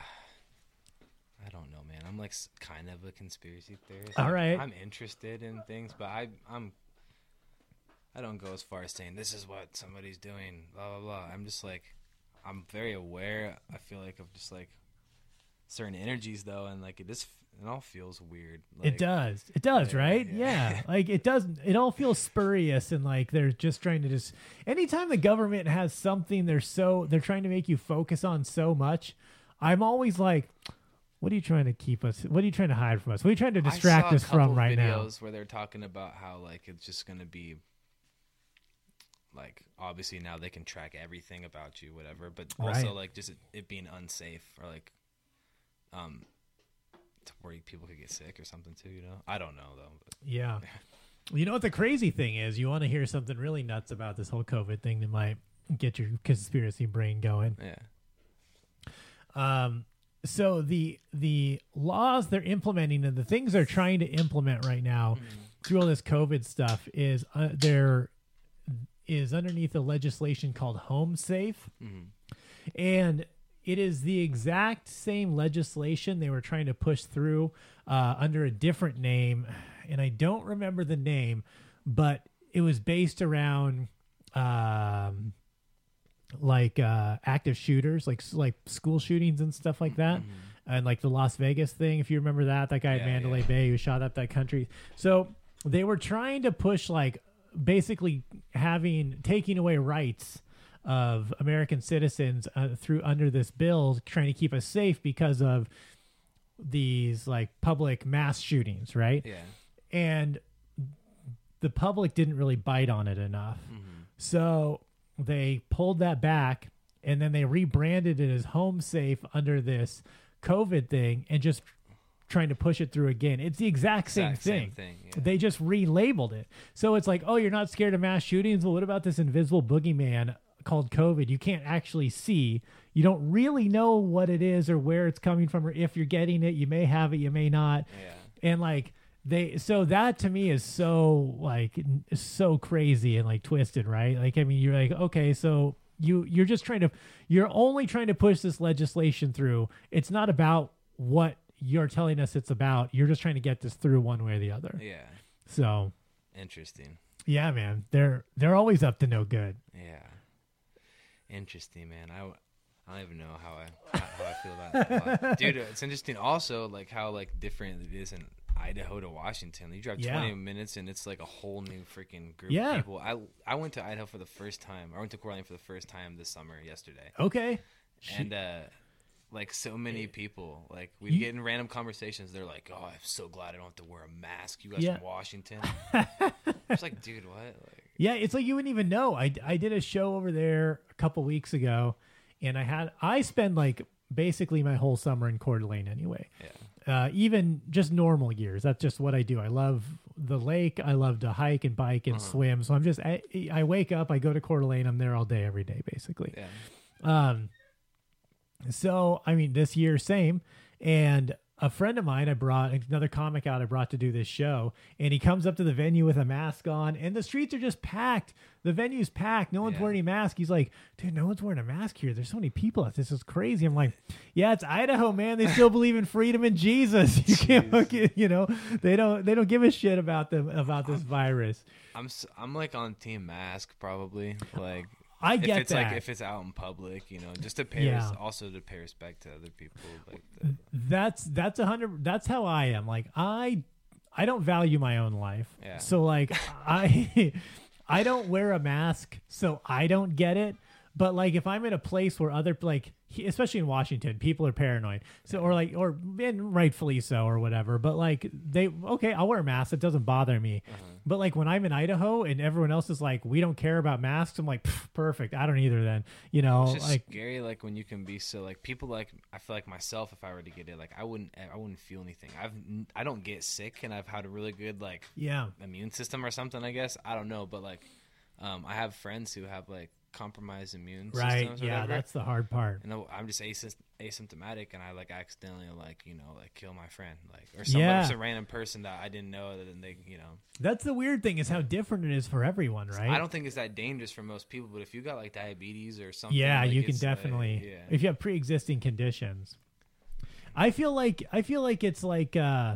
S7: I don't know, man. I'm like kind of a conspiracy theorist.
S6: All
S7: like,
S6: right.
S7: I'm interested in things, but I, I'm, I don't go as far as saying this is what somebody's doing, blah, blah, blah. I'm just like, I'm very aware, I feel like, of just like certain energies, though, and like it just, it all feels weird. Like,
S6: it does. It does,
S7: yeah,
S6: right?
S7: Yeah.
S6: yeah. Like it does. It all feels spurious and like they're just trying to just, anytime the government has something they're so, they're trying to make you focus on so much, I'm always like, what are you trying to keep us? What are you trying to hide from us? What are you trying to distract us from right now? I saw a couple videos
S7: where they're talking about how like it's just going to be like obviously now they can track everything about you, whatever, but also
S6: right.
S7: like just it, it being unsafe or like um to where people could get sick or something too. You know, I don't know though. But.
S6: Yeah. You know what the crazy thing is? You want to hear something really nuts about this whole COVID thing that might get your conspiracy brain going.
S7: Yeah.
S6: Um. So the the laws they're implementing and the things they're trying to implement right now mm-hmm. through all this COVID stuff is uh, there is underneath a legislation called Home Safe,
S7: mm-hmm.
S6: and it is the exact same legislation they were trying to push through uh, under a different name, and I don't remember the name, but it was based around. Um, like uh active shooters, like like school shootings and stuff like that, mm-hmm. and like the Las Vegas thing, if you remember that that guy
S7: yeah,
S6: at Mandalay
S7: yeah.
S6: Bay who shot up that country. So they were trying to push like basically having taking away rights of American citizens uh, through under this bill, trying to keep us safe because of these like public mass shootings, right?
S7: Yeah.
S6: And the public didn't really bite on it enough,
S7: mm-hmm.
S6: so they pulled that back and then they rebranded it as Home Safe under this COVID thing and just trying to push it through again. It's the exact same
S7: exact
S6: thing.
S7: Same thing yeah.
S6: They just relabeled it. So it's like, oh, you're not scared of mass shootings? Well, what about this invisible boogeyman called COVID? You can't actually see. You don't really know what it is or where it's coming from or if you're getting it. You may have it, you may not.
S7: Yeah.
S6: And like, They so that to me is so like so crazy and like twisted, right? Like I mean, you're like, okay, so you you're just trying to you're only trying to push this legislation through. It's not about what you're telling us it's about. You're just trying to get this through one way or the other.
S7: Yeah.
S6: So
S7: interesting.
S6: Yeah, man. They're they're always up to no good.
S7: Yeah. Interesting, man. I, I don't even know how I how, how I feel about that. Dude, it's interesting also like how like different it is in Idaho to Washington. You drive
S6: yeah.
S7: twenty minutes and it's like a whole new freaking group
S6: yeah.
S7: of people. I I went to Idaho for the first time. I went to Coeur d'Alene for the first time this summer yesterday.
S6: Okay.
S7: And uh like so many people, like we'd
S6: you,
S7: get in random conversations. They're like, "Oh, I'm so glad I don't have to wear a mask. You guys
S6: yeah.
S7: from Washington?" It's like, dude, what? Like,
S6: yeah, it's like you wouldn't even know. I I did a show over there a couple weeks ago, and I had I spend like basically my whole summer in Coeur d'Alene anyway.
S7: Yeah.
S6: Uh, even just normal years. That's just what I do. I love the lake. I love to hike and bike and uh-huh. swim. So I'm just, I, I wake up, I go to Coeur d'Alene. I'm there all day, every day, basically.
S7: Yeah.
S6: Um, so, I mean, this year, same. And a friend of mine I brought, another comic out I brought to do this show, and he comes up to the venue with a mask on, and the streets are just packed. The venue's packed. No one's
S7: Yeah.
S6: wearing a mask. He's like, dude, no one's wearing a mask here. There's so many people. This is crazy. I'm like, yeah, it's Idaho, man. They still believe in freedom and Jesus. You can't, fucking, you know, they don't, they don't give a shit about them, about this virus.
S7: I'm s- I'm like on team mask probably. Like
S6: I
S7: if
S6: get
S7: it's
S6: that.
S7: like if it's out in public, you know, just to pay
S6: Yeah.
S7: res- also to pay respect to other people. Like the,
S6: That's that's a hundred. That's how I am. Like I, I don't value my own life.
S7: Yeah.
S6: So like I, I don't wear a mask, so I don't get it. But like if I'm in a place where other like, he- especially in Washington, people are paranoid. So or like or and rightfully so or whatever. But like they okay, I'll wear a mask. It doesn't bother me.
S7: Uh-huh.
S6: But like when I'm in Idaho and everyone else is like, we don't care about masks. I'm like, "Pff, perfect. I don't either. Then you know,
S7: it's just
S6: like
S7: scary. Like when you can be so like people like I feel like myself if I were to get it, like I wouldn't I wouldn't feel anything. I've n- I don't get sick and I've had a really good like
S6: yeah.
S7: immune system or something. I guess I don't know, but like um, I have friends who have like compromised immune
S6: Right.
S7: systems. Or
S6: Yeah.
S7: whatever.
S6: That's the hard part.
S7: And I'm just asy- asymptomatic, and I like accidentally like you know like kill my friend, like or somebody,
S6: Yeah.
S7: some random person that I didn't know that they you know.
S6: That's the weird thing is how different it is for everyone, right?
S7: I don't think it's that dangerous for most people, but if you got like diabetes or something,
S6: Yeah,
S7: like,
S6: you can
S7: it's, like,
S6: definitely
S7: yeah.
S6: if you have pre-existing conditions. I feel like I feel like it's like uh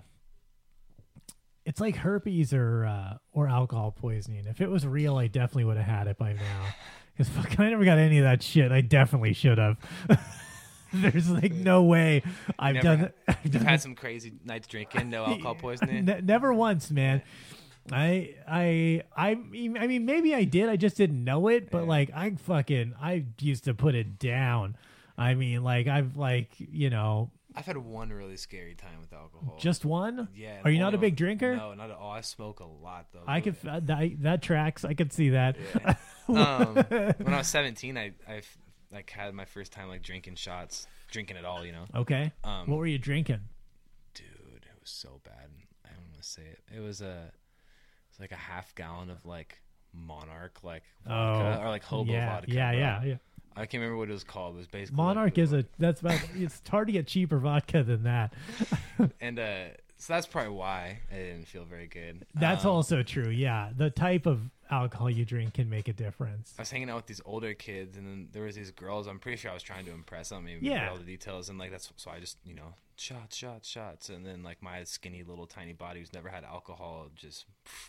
S6: it's like herpes or uh or alcohol poisoning. If it was real, I definitely would have had it by now. Cuz fuck, I never got any of that shit. I definitely should have. There's like no way I've
S7: Never
S6: done
S7: had-
S6: I've
S7: You've
S6: done
S7: had some crazy nights drinking, no alcohol poisoning.
S6: Ne- never once, man. I I I mean I mean maybe I did. I just didn't know it. But
S7: Yeah.
S6: like I fucking I used to put it down. I mean like I've like you know
S7: I've had one really scary time with alcohol.
S6: just one.
S7: yeah.
S6: Are you not
S7: only
S6: a big
S7: one-
S6: drinker?
S7: No, not at all. I smoke a lot though.
S6: I
S7: but-
S6: could uh, that, that tracks. I could see that.
S7: Yeah. um, when I was seventeen, I I like had my first time like drinking shots, drinking at all. You know,
S6: Okay.
S7: Um,
S6: what were you drinking?
S7: dude, it was so bad. I don't want to say it. It was a, it was like a half gallon of like Monarch, like vodka,
S6: Oh,
S7: or like Hobo
S6: yeah,
S7: vodka.
S6: yeah,
S7: bro.
S6: yeah, yeah.
S7: I can't remember what it was called. It was basically
S6: Monarch
S7: like,
S6: is a that's about. It's hard to get cheaper vodka than that.
S7: and uh, so that's probably why I didn't feel very good.
S6: That's
S7: Um,
S6: also true. Yeah, the type of alcohol you drink can make a difference.
S7: I was hanging out with these older kids, and then there was these girls. I'm pretty sure I was trying to impress. I don't even
S6: Yeah.
S7: remember all the details, and like that's so I just you know shots, shots, shots, and then like my skinny little tiny body who's never had alcohol just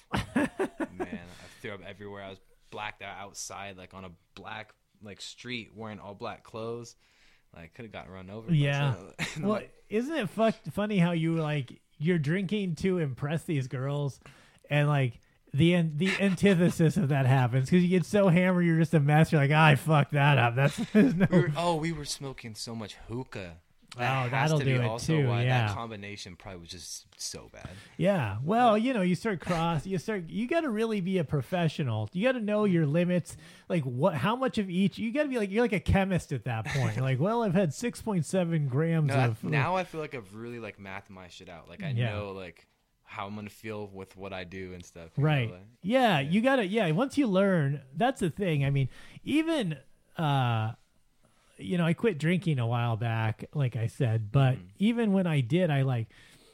S7: man, I threw up everywhere. I was blacked out outside, like on a black like street, wearing all black clothes. Like could have gotten run over. by
S6: Yeah.
S7: someone. And I'm
S6: Well,
S7: like,
S6: isn't it fuck funny how you like you're drinking to impress these girls, and like the an- the antithesis of that happens because you get so hammered you're just a mess. You're like, ah, I fucked that up. That's there's no.
S7: we were, oh, we were smoking so much hookah. That
S6: Oh,
S7: has
S6: that'll
S7: to be
S6: do it
S7: also
S6: too,
S7: why
S6: yeah.
S7: that combination probably was just so bad.
S6: Yeah. Well, you know, you start cross. You start. You got to really be a professional. You got to know your limits. Like what? How much of each? You got to be like you're like a chemist at that point. You're like, well, I've had six point seven grams
S7: No, I-
S6: of.
S7: now I feel like I've really like mathed my shit out. Like I
S6: Yeah.
S7: know like how I'm gonna feel with what I do and stuff. you know,
S6: Right.
S7: like-
S6: Yeah, you got to yeah, once you learn, that's the thing. I mean, even uh you know, I quit drinking a while back, like I said, but
S7: Mm-hmm.
S6: even when I did, I like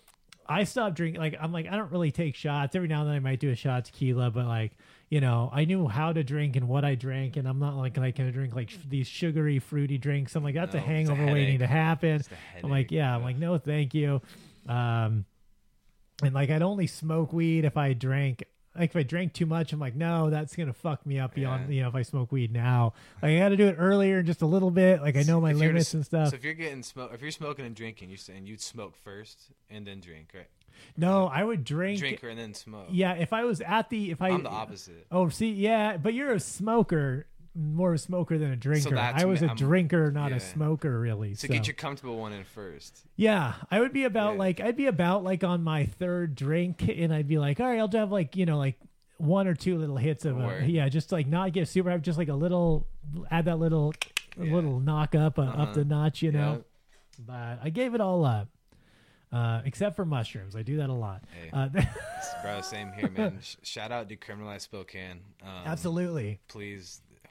S6: I stopped drinking. Like I'm like I don't really take shots. Every now and then I might do a shot of tequila, but like, you know, I knew how to drink and what I drank, and I'm not like like gonna drink like sh- these sugary fruity drinks. I'm like that's
S7: No,
S6: a
S7: it's a
S6: hangover waiting
S7: headache.
S6: to happen.
S7: It's a
S6: I'm like,
S7: headache,
S6: yeah, I'm
S7: yeah.
S6: like no, thank you. Um and like I'd only smoke weed if I drank. Like if I drank too much, I'm like, no, that's gonna fuck me up beyond.
S7: Yeah.
S6: You know, if I smoke weed now, like I got to do it earlier, just a little bit. Like I know my
S7: If you're
S6: limits
S7: to-
S6: and stuff.
S7: So if you're getting smoke, if you're smoking and drinking, you're saying you'd smoke first and then drink, right?
S6: No, I would drink.
S7: Drink and then smoke.
S6: Yeah, if I was at the if I.
S7: I'm the opposite.
S6: Oh, see, yeah, but you're a smoker, more a smoker than a drinker.
S7: that's
S6: I was
S7: me.
S6: a
S7: I'm-
S6: drinker, not
S7: yeah.
S6: a smoker, really.
S7: So,
S6: So,
S7: get your comfortable one in first.
S6: yeah, I would be about
S7: Yeah.
S6: like I'd be about like on my third drink, and I'd be like, all right, I'll have like you know like one or two little hits of a,
S7: Word.
S6: yeah, just like not get super hype, just like a little add that little a
S7: Yeah.
S6: little knock up uh,
S7: Uh-huh.
S6: up the notch, you know.
S7: Yeah.
S6: But I gave it all up, uh, except for mushrooms. I do that a lot.
S7: Hey.
S6: Uh,
S7: Bro, same here, man. Sh- shout out Decriminalize Spokane. Um,
S6: absolutely.
S7: Please,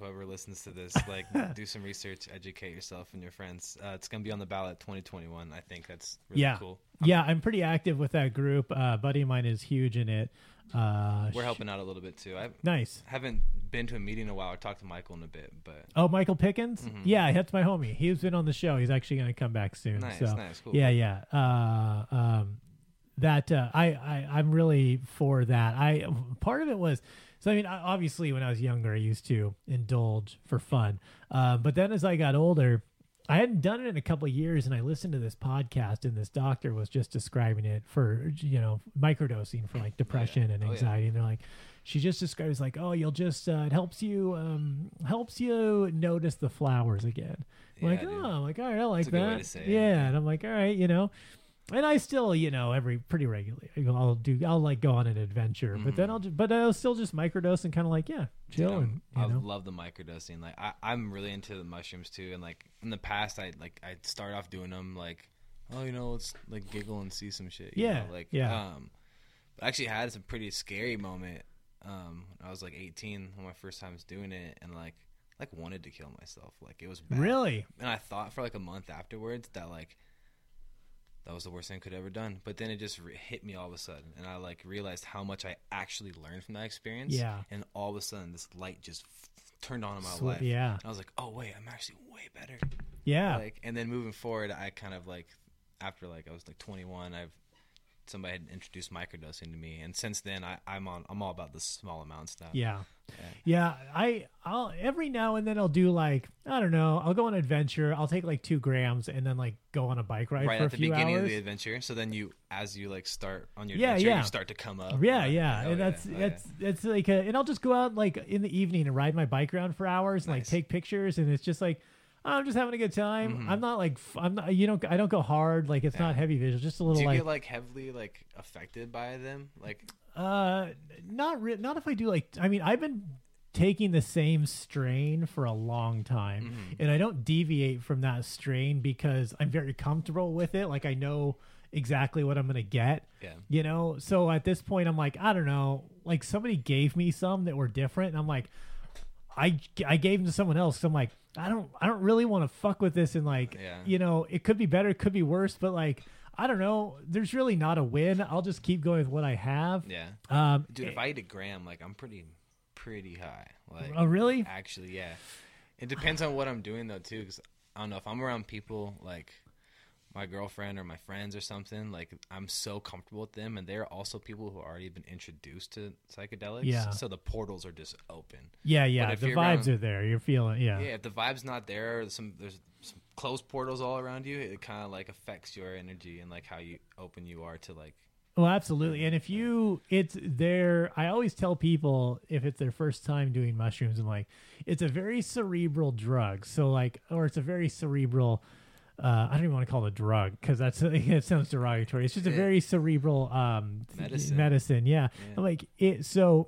S7: whoever listens to this, like, do some research, educate yourself and your friends. Uh, it's gonna be on the ballot twenty twenty-one. I think that's really
S6: yeah.
S7: cool.
S6: Yeah, I'm pretty active with that group. Uh, a buddy of mine is huge in it. Uh,
S7: We're helping out a little bit too. I
S6: nice.
S7: haven't been to a meeting in a while. I talked to Michael in a bit, but
S6: Oh, Michael Pickens?
S7: Mhm.
S6: Yeah, that's my homie. He's been on the show. He's actually going to come back soon.
S7: nice,
S6: so,
S7: nice, cool.
S6: Yeah, yeah. Uh, um, that uh, I, I I'm really for that. I part of it was so. I mean, I- obviously, when I was younger, I used to indulge for fun. Uh, but then as I got older, I hadn't done it in a couple of years, and I listened to this podcast, and this doctor was just describing it for you know microdosing for like depression and
S7: Oh, yeah.
S6: anxiety, and they're like. She just describes like, oh, you'll just uh, it helps you um, helps you notice the flowers again. I'm
S7: Yeah,
S6: like,
S7: dude.
S6: oh, I'm like, all right, I like
S7: That's a good
S6: that.
S7: way to say it.
S6: Yeah, and I'm like, all right, you know, and I still, you know, every pretty regularly, I'll do, I'll like go on an adventure, but then I'll, just, but I'll still just microdose and kind of like, yeah, chill,
S7: Dude,
S6: and
S7: I'm-
S6: you
S7: I
S6: know,
S7: love the microdosing. Like I, I'm really into the mushrooms too. And like in the past, I like I start off doing them like, oh, you know, let's like giggle and see some shit. you
S6: Yeah,
S7: know? Like
S6: yeah.
S7: Um, I actually had some pretty scary moment. Um, when I was like eighteen, when my first time was doing it, and like like wanted to kill myself. Like it was bad.
S6: really,
S7: And I thought for like a month afterwards that like that was the worst thing I could have ever done. But then it just re- hit me all of a sudden, and I like realized how much I actually learned from that experience.
S6: Yeah.
S7: And all of a sudden, this light just f- turned on in my
S6: Sw-
S7: life.
S6: yeah.
S7: And I was like, oh wait, I'm actually way better.
S6: yeah,
S7: Like, and then moving forward, I kind of like after like I was like twenty-one, I've somebody had introduced microdosing to me, and since then I, I'm on I'm all about the small amounts now.
S6: yeah.
S7: Yeah.
S6: Yeah, I I'll every now and then I'll do like I don't know I'll go on an adventure. I'll take like two grams and then like go on a bike ride
S7: Right
S6: for
S7: at
S6: a
S7: the
S6: few
S7: beginning
S6: hours.
S7: of the adventure, so then you, as you like start on your
S6: Yeah,
S7: adventure,
S6: yeah.
S7: you start to come up.
S6: Yeah,
S7: Like,
S6: yeah,
S7: oh,
S6: and that's
S7: oh,
S6: that's that's like, a, and I'll just go out like in the evening and ride my bike around for hours and like
S7: Nice.
S6: take pictures, and it's just like oh, I'm just having a good time.
S7: Mhm.
S6: I'm not like f- I'm not you don't I don't go hard like it's
S7: Yeah.
S6: not heavy visual, just a
S7: Do
S6: little
S7: you
S6: like
S7: get like heavily like affected by them? Like,
S6: uh not re- not if I do like I mean I've been taking the same strain for a long time,
S7: Mhm.
S6: and I don't deviate from that strain because I'm very comfortable with it. Like I know exactly what I'm gonna get.
S7: yeah,
S6: You know, so at this point, I'm like, I don't know. Like somebody gave me some that were different, and I'm like, I I gave them to someone else. So I'm like, I don't I don't really want to fuck with this, and like,
S7: Yeah.
S6: you know, it could be better, it could be worse, but like, I don't know. There's really not a win. I'll just keep going with what I have.
S7: yeah,
S6: Um,
S7: dude. If I eat a gram, like I'm pretty, pretty high. Like,
S6: oh really?
S7: actually, yeah. It depends on what I'm doing though too, because I don't know if I'm around people like my girlfriend or my friends or something. Like I'm so comfortable with them, and they're also people who already been introduced to psychedelics.
S6: Yeah.
S7: So the portals are just open.
S6: Yeah, yeah.
S7: if
S6: The
S7: you're
S6: vibes
S7: around-
S6: are there. You're feeling, yeah.
S7: Yeah, if the vibe's not there, or some there's some closed portals all around you, it kind of like affects your energy and like how you open you are to like.
S6: Well, absolutely. And if you, it's there, I always tell people if it's their first time doing mushrooms, and like, it's a very cerebral drug. So, like, or it's a very cerebral, uh, I don't even want to call it a drug because that's, it sounds derogatory. It's just a
S7: Yeah.
S6: very cerebral um,
S7: Medicine.
S6: medicine. Yeah.
S7: Yeah.
S6: I'm like, it, so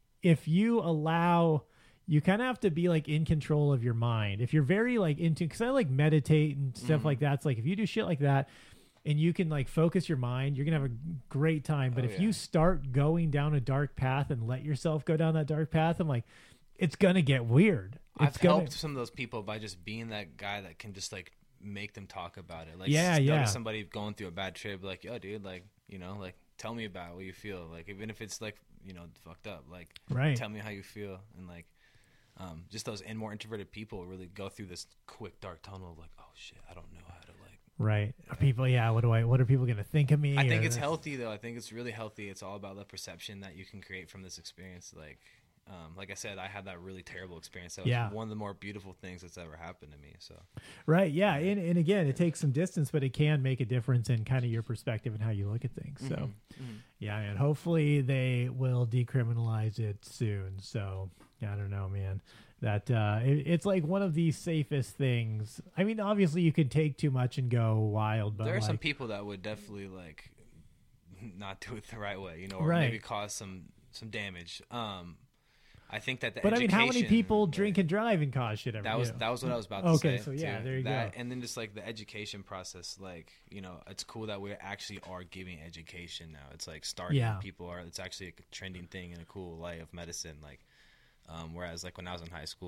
S6: if you allow, you kind of have to be like in control of your mind. If you're very like into, because I like meditate and stuff
S7: Mhm.
S6: like that. It's like if you do shit like that, and you can like focus your mind, you're gonna have a great time. But
S7: Oh,
S6: if
S7: yeah.
S6: you start going down a dark path and let yourself go down that dark path, I'm like, it's gonna get weird. It's
S7: I've
S6: gonna,
S7: helped some of those people by just being that guy that can just like make them talk about it. Like,
S6: Yeah,
S7: s-
S6: yeah.
S7: notice somebody going through a bad trip, like, yo, dude, like, you know, like, tell me about what you feel. Like, even if it's like, you know, fucked up, like,
S6: Right.
S7: tell me how you feel. And like, um, just those and more introverted people really go through this quick dark tunnel of like, oh shit, I don't know how to like.
S6: right. Are people, yeah. What do I? What are people gonna think of me?
S7: I think
S6: Or
S7: it's
S6: this-
S7: healthy though. I think it's really healthy. It's all about the perception that you can create from this experience. Like, um, like I said, I had that really terrible experience. That was
S6: Yeah.
S7: one of the more beautiful things that's ever happened to me. So.
S6: Right. Yeah. And, and again, it takes some distance, but it can make a difference in kind of your perspective and how you look at things. So,
S7: Mm-hmm.
S6: yeah, and hopefully they will decriminalize it soon. So, I don't know, man. That uh, it, it's like one of the safest things. I mean, obviously, you could take too much and go wild, but
S7: There are
S6: like,
S7: some people that would definitely like not do it the right way, you know, or
S6: Right.
S7: maybe cause some some damage. Um, I think that the
S6: But I mean, how many
S7: education-
S6: people drink and drive and cause shit every
S7: That was
S6: day?
S7: that was what I was about to
S6: Okay,
S7: say.
S6: so yeah,
S7: too.
S6: there you
S7: that,
S6: go.
S7: And then just like the education process, like, you know, it's cool that we actually are giving education now. It's like starting
S6: Yeah.
S7: people are. It's actually a trending thing in a cool light of medicine. Like, um, whereas like when I was in high school,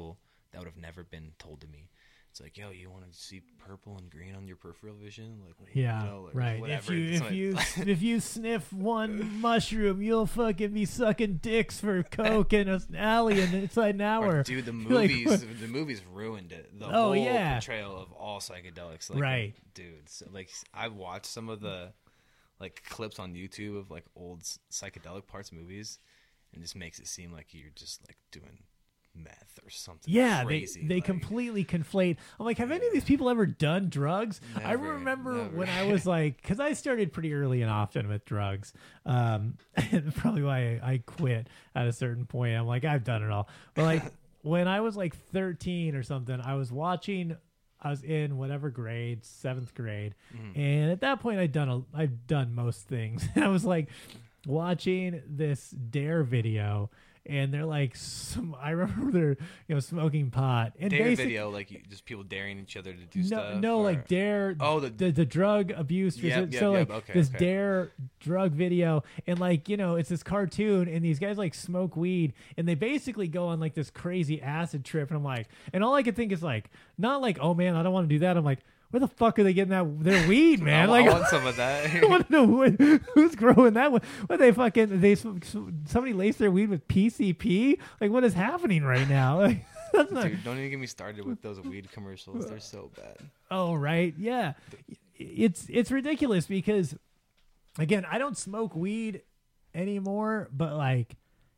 S7: that would have never been told to me. It's like, yo, you want to see purple and green on your peripheral vision? Like,
S6: yeah,
S7: you know, like,
S6: right.
S7: whatever.
S6: If you if
S7: It's
S6: you
S7: like-
S6: if you sniff one mushroom, you'll fucking be sucking dicks for coke in an alley in inside an hour.
S7: Or, dude, the
S6: You're like,
S7: movies,
S6: what?
S7: the movies ruined it. The
S6: Oh,
S7: whole
S6: yeah.
S7: portrayal of all psychedelics, like,
S6: Right.
S7: dude. So, like, I watched some of the like clips on YouTube of like old s- psychedelic parts of movies, and it just makes it seem like you're just like doing meth or something.
S6: Yeah,
S7: crazy.
S6: they they
S7: like,
S6: completely conflate. I'm like, have any of these people ever done drugs? I
S7: Never,
S6: remember
S7: never.
S6: when I was like, because I started pretty early and often with drugs. Um, and probably why I, I quit at a certain point. I'm like, I've done it all. But like when I was like thirteen or something, I was watching. I was in whatever grade, seventh grade,
S7: Mm.
S6: and at that point, I'd done a, I've done most things. I was like watching this Dare video. And they're like, some, I remember they're, you know, smoking pot. And
S7: Dare
S6: basic-
S7: video, like you, just people daring each other to do
S6: no,
S7: stuff.
S6: no,
S7: or-
S6: like Dare.
S7: Oh, the-
S6: the the drug abuse.
S7: Yep,
S6: so
S7: yep,
S6: like
S7: yep, okay,
S6: this
S7: okay.
S6: Dare drug video, and like you know, it's this cartoon, and these guys like smoke weed, and they basically go on like this crazy acid trip, and I'm like, and all I could think is like, not like, oh man, I don't want to do that. I'm like, where the fuck are they getting that their weed, man?
S7: I,
S6: like,
S7: I want some of that.
S6: I want to know what, who's growing that. What, what they fucking they somebody laced their weed with P C P? Like, what is happening right now? Like, that's not.
S7: Dude, don't even get me started with those weed commercials. They're so bad.
S6: Oh right, yeah. It's it's ridiculous because, again, I don't smoke weed anymore, but like,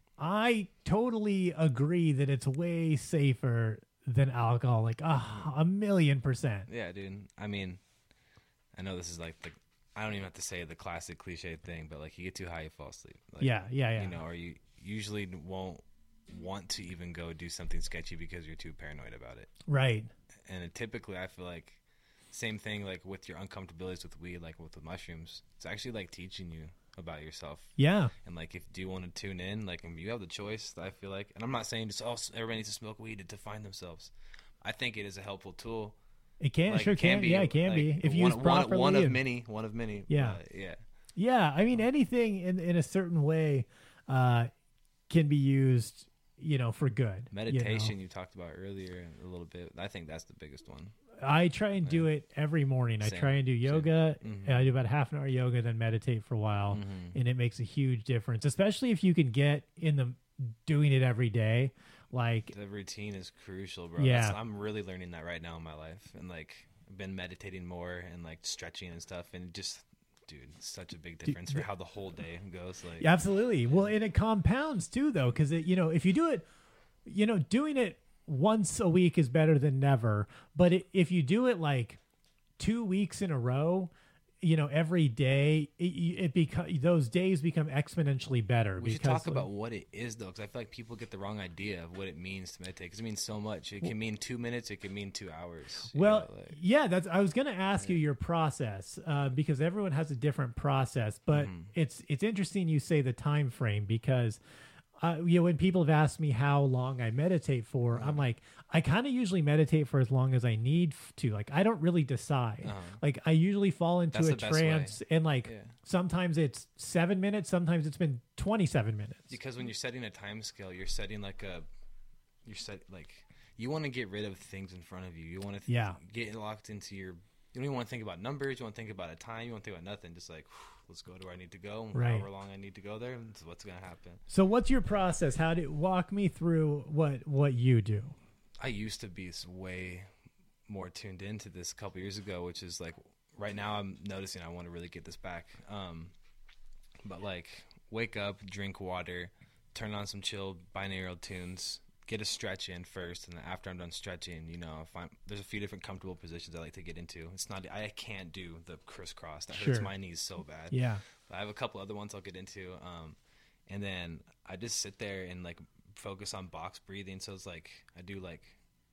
S6: I totally agree that it's way safer than alcohol. Like, ah, a million percent.
S7: Yeah, dude. I mean, I know this is like the, I don't even have to say the classic cliche thing, but like you get too high, you fall asleep. Like,
S6: Yeah, yeah, yeah.
S7: You know, or you usually won't want to even go do something sketchy because you're too paranoid about it.
S6: Right.
S7: And it, typically, I feel like same thing like with your uncomfortabilities with weed, like with the mushrooms. It's actually like teaching you about yourself.
S6: Yeah.
S7: And like, if do you want to tune in, like, and you have the choice. I feel like, and I'm not saying just oh everybody needs to smoke weed to find themselves. I think it is a helpful tool.
S6: It can
S7: Like,
S6: sure
S7: it can
S6: can
S7: be,
S6: yeah it can
S7: like,
S6: be if
S7: one,
S6: used
S7: one,
S6: properly.
S7: one of
S6: and-
S7: many, one of many.
S6: Yeah.
S7: but, yeah.
S6: Yeah, I mean anything in in a certain way uh, can be used, you know, for good. you know?
S7: Meditation you, talked about earlier a little bit. I think that's the biggest one.
S6: I try and do it every morning. I
S7: Same,
S6: try and do
S7: same.
S6: yoga.
S7: Mhm.
S6: And I do about half an hour yoga, then meditate for a while,
S7: Mhm.
S6: and it makes a huge difference. Especially if you can get in the doing it every day. Like,
S7: The routine is crucial, bro.
S6: Yeah.
S7: That's, I'm really learning that right now in my life, and like I've been meditating more and like stretching and stuff, and just, dude, it's such a big difference for how the whole day goes. Like,
S6: absolutely. Well, and it compounds too, though, because you know if you do it, you know, doing it once a week is better than never. But it, if you do it like two weeks in a row, you know, every day, it, it becomes those days become exponentially better.
S7: we should
S6: because
S7: talk about what it is though, because I feel like people get the wrong idea of what it means to meditate. Because it means so much. It can mean two minutes. It can mean two hours. you
S6: Well,
S7: know, like-
S6: yeah, that's. I was going to ask you your process uh, because everyone has a different process, but
S7: Mm-hmm.
S6: it's it's interesting you say the time frame because. Uh, you know, when people have asked me how long I meditate for, I'm like, I kind of usually meditate for as long as I need f- to. Like, I don't really decide.
S7: Uh-huh.
S6: Like, I usually fall into
S7: That's
S6: a
S7: the best way.
S6: trance, and like,
S7: Yeah.
S6: sometimes it's seven minutes, sometimes it's been twenty-seven minutes.
S7: Because when you're setting a time scale, you're setting like a, you're set like you want to get rid of things in front of you. You want to th-
S6: Yeah.
S7: get locked into your. You don't even want to think about numbers. You want to think about a time. You want to think about nothing. Just like, let's go to where I need to go. And
S6: Right.
S7: However long I need to go there. This is what's gonna happen.
S6: So, what's your process? How do walk me through what what you do?
S7: I used to be s- way more tuned into this a couple years ago, which is like right now I'm noticing I want to really get this back. Um, but like wake up, drink water, turn on some chill binaural tunes, get a stretch in first, and then after I'm done stretching, you know, if I'm, there's a few different comfortable positions I like to get into. It's not I can't do the crisscross. That hurts
S6: Sure.
S7: my knees so bad.
S6: Yeah.
S7: But I have a couple other ones I'll get into. Um, and then I just sit there and like focus on box breathing. So it's like I do like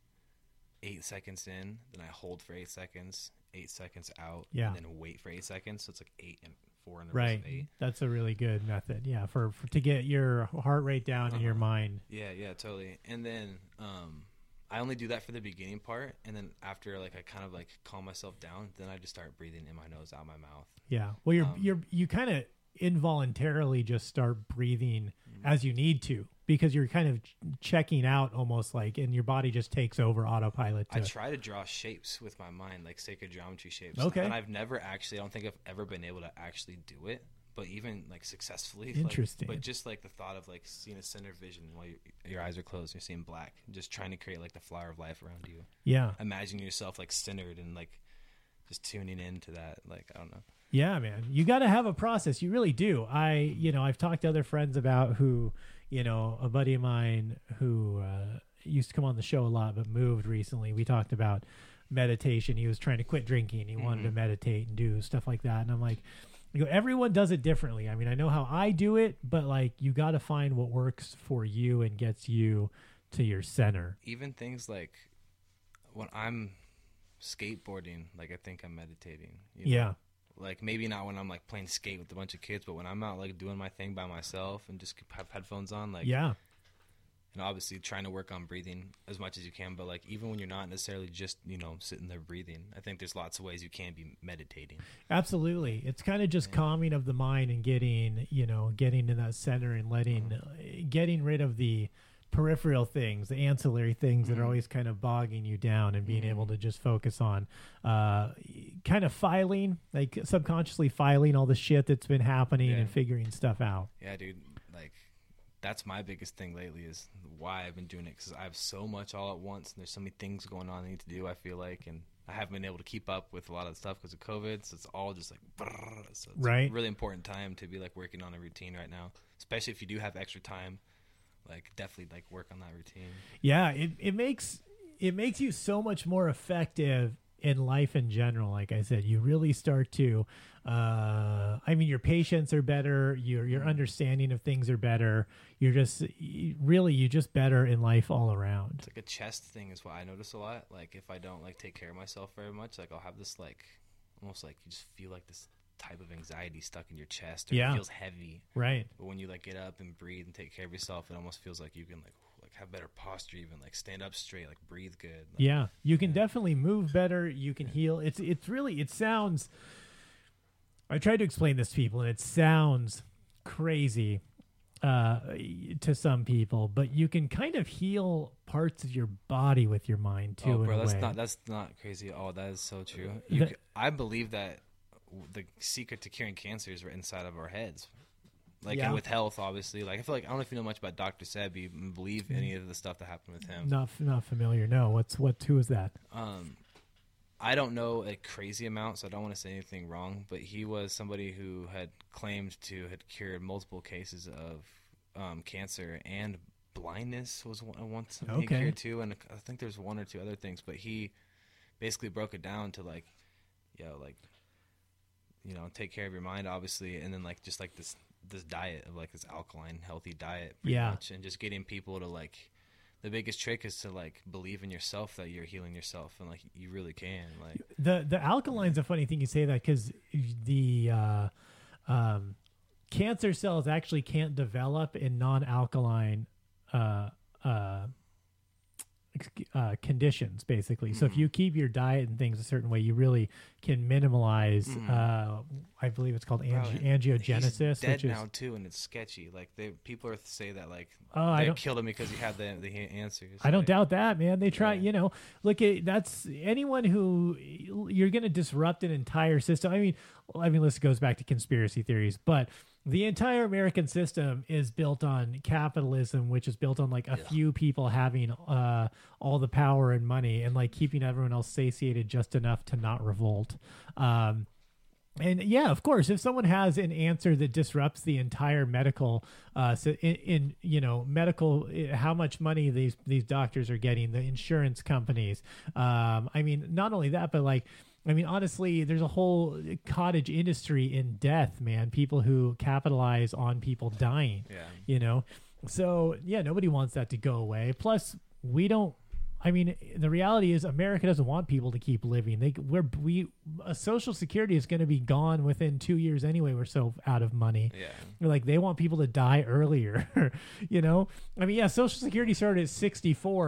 S7: eight seconds in, then I hold for eight seconds, eight seconds out,
S6: Yeah.
S7: and then wait for eight seconds. So it's like eight and four in a row
S6: Right.
S7: of eight.
S6: That's a really good method. Yeah, for, for to get your heart rate down and your
S7: Uh-huh.
S6: mind.
S7: Yeah, yeah, totally. And then um, I only do that for the beginning part, and then after like I kind of like calm myself down, then I just start breathing in my nose, out my mouth.
S6: Yeah. Well, you're
S7: Um,
S6: you're you kind of involuntarily just start breathing
S7: Mm-hmm.
S6: as you need to because you're kind of ch- checking out almost like, and your body just takes over autopilot. To,
S7: I try to draw shapes with my mind, like sacred geometry shapes.
S6: Okay.
S7: And I've never actually, I don't think I've ever been able to actually do it, but even like successfully.
S6: Interesting.
S7: Like, but just like the thought of like seeing a center vision while you, your eyes are closed and you're seeing black, just trying to create like the flower of life around you.
S6: Yeah.
S7: Imagine yourself like centered and like just tuning into that. Like, I don't know.
S6: Yeah, man. You got to have a process. You really do. I, you know, I've talked to other friends about who, you know, a buddy of mine who uh, used to come on the show a lot but moved recently. We talked about meditation. He was trying to quit drinking. He mm-hmm. wanted to meditate and do stuff like that. And I'm like, you know, everyone does it differently. I mean, I know how I do it, but like you got to find what works for you and gets you to your center.
S7: Even things like when I'm skateboarding, like I think I'm meditating. You know?
S6: Yeah.
S7: Like maybe not when I'm like playing skate with a bunch of kids, but when I'm out like doing my thing by myself and just have headphones on, like
S6: yeah,
S7: and obviously trying to work on breathing as much as you can. But like even when you're not necessarily just you know sitting there breathing, I think there's lots of ways you can be meditating.
S6: Absolutely, it's kind of just yeah. calming of the mind and getting you know getting in that center and letting uh, getting rid of the peripheral things, the ancillary things mm-hmm. that are always kind of bogging you down, and being mm-hmm. able to just focus on uh, kind of filing, like subconsciously filing all the shit that's been happening yeah. and figuring stuff out.
S7: Yeah, dude. Like that's my biggest thing lately is why I've been doing it, because I have so much all at once and there's so many things going on I need to do, I feel like, and I haven't been able to keep up with a lot of the stuff because of COVID, so it's all just like brrr, so it's
S6: right.
S7: a really important time to be like working on a routine right now, especially if you do have extra time. Like definitely like work on that routine.
S6: Yeah, it, it makes it makes you so much more effective in life in general. Like I said, you really start to uh I mean your patience are better, your your understanding of things are better. You're just you, really you just better in life all around.
S7: It's like a chest thing is what I notice a lot. Like if I don't like take care of myself very much, like I'll have this like almost like you just feel like this type of anxiety stuck in your chest, or
S6: yeah.
S7: it feels heavy,
S6: right?
S7: But when you like get up and breathe and take care of yourself, it almost feels like you can like like have better posture, even like stand up straight, like breathe good. Like,
S6: yeah, you can
S7: yeah.
S6: definitely move better. You can heal. It's it's really it sounds. I tried to explain this to people, and it sounds crazy uh, to some people, but you can kind of heal parts of your body with your mind too.
S7: Oh, bro,
S6: in a
S7: that's
S6: way.
S7: not that's not crazy at all. That is so true. You,
S6: The,
S7: I believe that the secret to curing cancer is right inside of our heads. Like
S6: yeah.
S7: and with health, obviously. Like I feel like I don't know if you know much about Doctor Seb. You believe any of the stuff that happened with him?
S6: Not not familiar. No. What's what? Who is that?
S7: Um, I don't know a crazy amount, so I don't want to say anything wrong. But he was somebody who had claimed to had cured multiple cases of um, cancer, and blindness was one, one something
S6: Okay.
S7: he cured too. And I think there's one or two other things. But he basically broke it down to like, yo, like. You know, take care of your mind, obviously, and then like just like this this diet of like this alkaline, healthy diet, pretty
S6: yeah,
S7: much, and just getting people to like. The biggest trick is to like believe in yourself that you're healing yourself, and like you really can. Like
S6: the the alkaline's a funny thing you say that, because the uh, um, cancer cells actually can't develop in non-alkaline uh, uh, uh, conditions, basically. Mm-hmm. So if you keep your diet and things a certain way, you really can minimize. Mm-hmm. Uh, I believe it's called angi-
S7: Bro,
S6: angiogenesis.
S7: He's dead
S6: which is,
S7: now too, and it's sketchy. Like they people are say that like
S6: oh,
S7: they
S6: I don't,
S7: killed him because he had the the answers.
S6: I don't
S7: like,
S6: doubt that, man. They try,
S7: yeah.
S6: you know, look at that's anyone who you're going to disrupt an entire system. I mean, I mean, this goes back to conspiracy theories, but the entire American system is built on capitalism, which is built on like a
S7: yeah.
S6: few people having uh, all the power and money, and like keeping everyone else satiated just enough to not revolt. Um, And yeah, of course, if someone has an answer that disrupts the entire medical, uh, so in, in you know medical, how much money these these doctors are getting, the insurance companies. Um, I mean, not only that, but like, I mean, honestly, there's a whole cottage industry in death, man. People who capitalize on people dying.
S7: Yeah.
S6: You know, so yeah, nobody wants that to go away. Plus, we don't. I mean, the reality is America doesn't want people to keep living. They we're we uh, Social Security is going to be gone within two years anyway. We're so out of money.
S7: Yeah,
S6: They're like they want people to die earlier. You know, I mean, yeah, Social Security started at sixty-four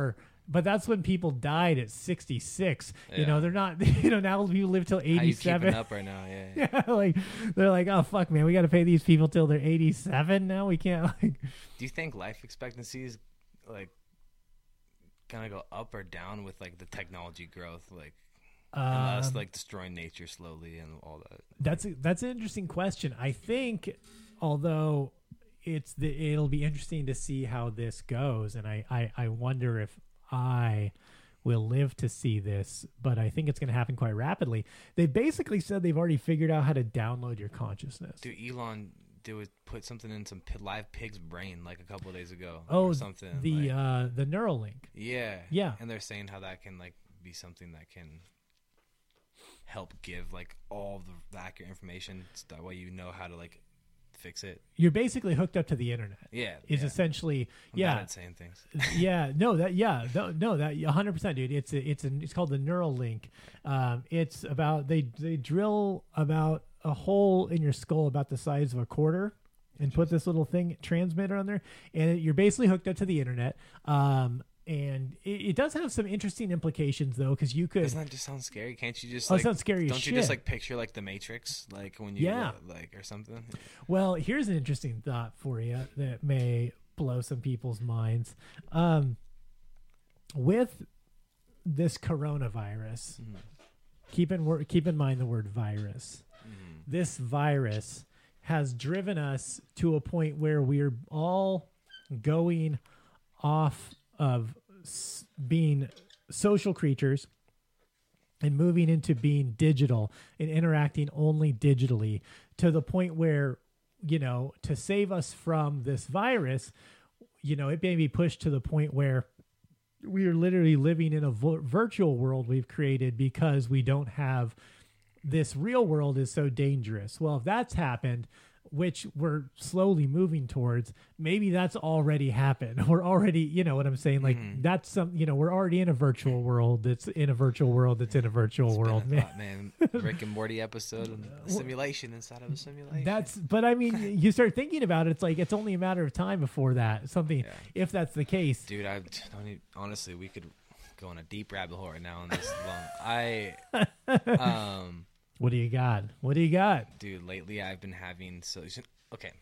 S6: but that's when people died at sixty-six. You
S7: Yeah.
S6: know, they're not. You know, now people live till
S7: How you
S6: eighty-seven.
S7: keeping up right now? Yeah.
S6: Yeah, like they're like, oh fuck, man, we got to pay these people till they're eighty-seven. Now we can't. Like,
S7: Do you think life expectancy is like gonna go up or down with like the technology growth, like and us
S6: um,
S7: like destroying nature slowly and all that?
S6: That's a, that's an interesting question. I think, although it's the, it'll be interesting to see how this goes, and I I, I wonder if I will live to see this, but I think it's going to happen quite rapidly. They basically said they've already figured out how to download your consciousness.
S7: Dude, Elon do it, put something in some pi- live pig's brain like a couple of days ago.
S6: Oh,
S7: or something.
S6: the
S7: like,
S6: uh, the Neuralink.
S7: yeah,
S6: Yeah.
S7: and they're saying how that can like be something that can help give like all the, the accurate information. So that way you know how to like fix it.
S6: You're basically hooked up to the internet.
S7: Yeah,
S6: Is
S7: yeah.
S6: essentially
S7: I'm
S6: yeah.
S7: bad at saying things.
S6: yeah, no, that yeah, no, no, that one hundred percent, dude. It's a, it's a, it's called the Neuralink. Um, it's about they they drill about a hole in your skull about the size of a quarter, and put this little thing transmitter on there, and you're basically hooked up to the internet. Um, and it, it does have some interesting implications though, because you could.
S7: Doesn't that just sound scary? Can't you just
S6: Oh, it
S7: like
S6: sounds scary as
S7: don't you
S6: shit.
S7: just like picture like the Matrix, like when you
S6: Yeah.
S7: uh, like or something?
S6: Well, here's an interesting thought for you that may blow some people's minds. Um, with this coronavirus,
S7: Mm-hmm.
S6: keep in wor- keep in mind the word virus.
S7: Mm-hmm.
S6: This virus has driven us to a point where we're all going off of s- being social creatures and moving into being digital and interacting only digitally, to the point where, you know, to save us from this virus, you know, it may be pushed to the point where we are literally living in a vo- virtual world we've created because we don't have this real world is so dangerous. Well, if that's happened, which we're slowly moving towards, maybe that's already happened. We're already, you know what I'm saying? Like
S7: Mhm.
S6: that's some, you know, we're already in a virtual world that's in a virtual world that's in a virtual
S7: It's been
S6: world,
S7: a
S6: man.
S7: thought, man. Rick and Morty episode and a simulation inside of a simulation.
S6: That's, but I mean, you start thinking about it, it's like it's only a matter of time before that something,
S7: Yeah.
S6: if that's the case.
S7: Dude, I don't even, honestly, we could go on a deep rabbit hole right now on this long. I, um,
S6: What do you got? What do you got?
S7: dude, lately I've been having so okay.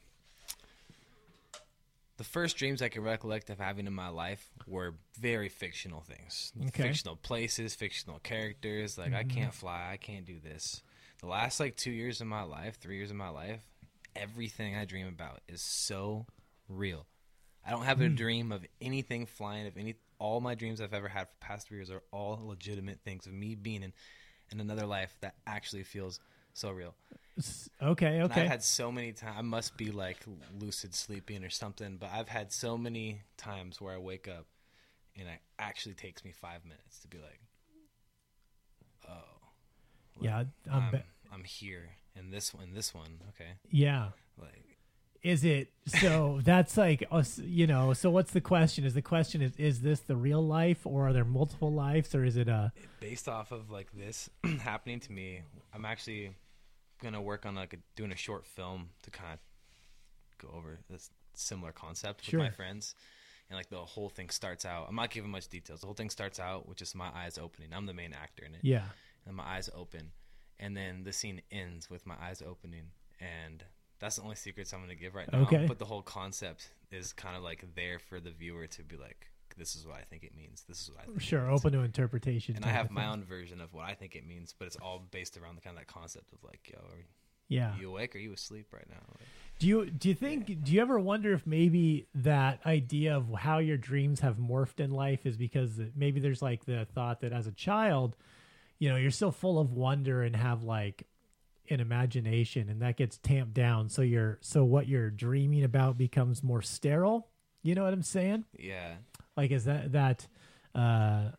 S7: The first dreams I can recollect of having in my life were very fictional things,
S6: Okay.
S7: fictional places, fictional characters. Like I can't fly, I can't do this. The last like two years of my life, three years of my life, everything I dream about is so real. I don't have a dream of anything flying. Of any, all my dreams I've ever had for the past three years are all legitimate things of me being in, in another life that actually feels so real.
S6: S- Okay,
S7: And
S6: okay.
S7: I've had so many times. I must be like lucid sleeping or something, but I've had so many times where I wake up and it actually takes me five minutes to be like, oh,
S6: yeah, I'm
S7: I'm,
S6: be-
S7: I'm here in this one. This one, okay,
S6: yeah.
S7: like
S6: Is it so? That's like us, you know. So what's the question? Is the question is is this the real life, or are there multiple lives, or is it a?
S7: based off of like this happening to me. I'm actually gonna work on like a, doing a short film to kind of go over this similar concept
S6: Sure.
S7: with my friends. And like the whole thing starts out, I'm not giving much details. The whole thing starts out with just my eyes opening. I'm the main actor in it.
S6: Yeah.
S7: And my eyes open. And then the scene ends with my eyes opening. And that's the only secrets I'm going to give right now.
S6: Okay.
S7: But the whole concept is kind of like there for the viewer to be like, this is what I think it means. This is what I think
S6: Sure,
S7: it means.
S6: open to interpretation.
S7: And I
S6: type
S7: have
S6: of
S7: my
S6: thing.
S7: own version of what I think it means, but it's all based around the kind of that concept of like, yo, are
S6: Yeah.
S7: you awake or are you asleep right now? Like,
S6: Do you do you think do you ever wonder if maybe that idea of how your dreams have morphed in life is because it- maybe there's like the thought that as a child, you know, you're still full of wonder and have like an imagination, and that gets tamped down, so you're so what you're dreaming about becomes more sterile. You know what I'm saying?
S7: yeah.
S6: Like, is that that? Uh,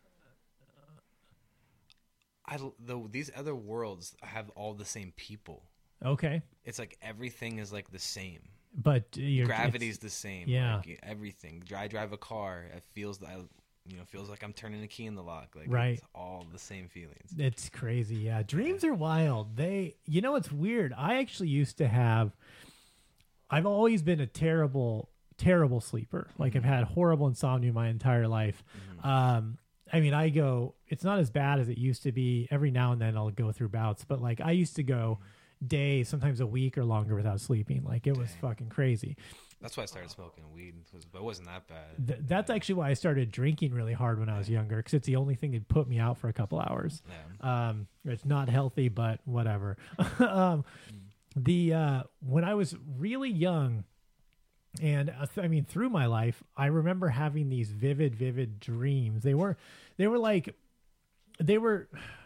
S7: I, the, these other worlds have all the same people.
S6: okay,
S7: It's like everything is like the same.
S6: but your
S7: Gravity's the same.
S6: yeah.
S7: Like, everything. I drive a car. It feels I, you know, feels like I'm turning a key in the lock. Like
S6: Right.
S7: It's all the same feelings.
S6: It's crazy. Yeah. Dreams are wild. They, you know, it's weird. I actually used to have, I've always been a terrible, terrible sleeper. Like I've had horrible insomnia my entire life.
S7: Mm-hmm.
S6: Um, I mean, I go, it's not as bad as it used to be. Every now and then I'll go through bouts, but like I used to go days, sometimes a week or longer without sleeping. Like it was
S7: Dang.
S6: fucking crazy.
S7: That's why I started smoking weed, but it wasn't that bad.
S6: Th- that's actually why I started drinking really hard when I was younger, because it's the only thing that put me out for a couple hours.
S7: Yeah.
S6: Um, it's not healthy, but whatever. um, the uh, when I was really young, and uh, th- I mean through my life, I remember having these vivid, vivid dreams. They were, they were like, they were,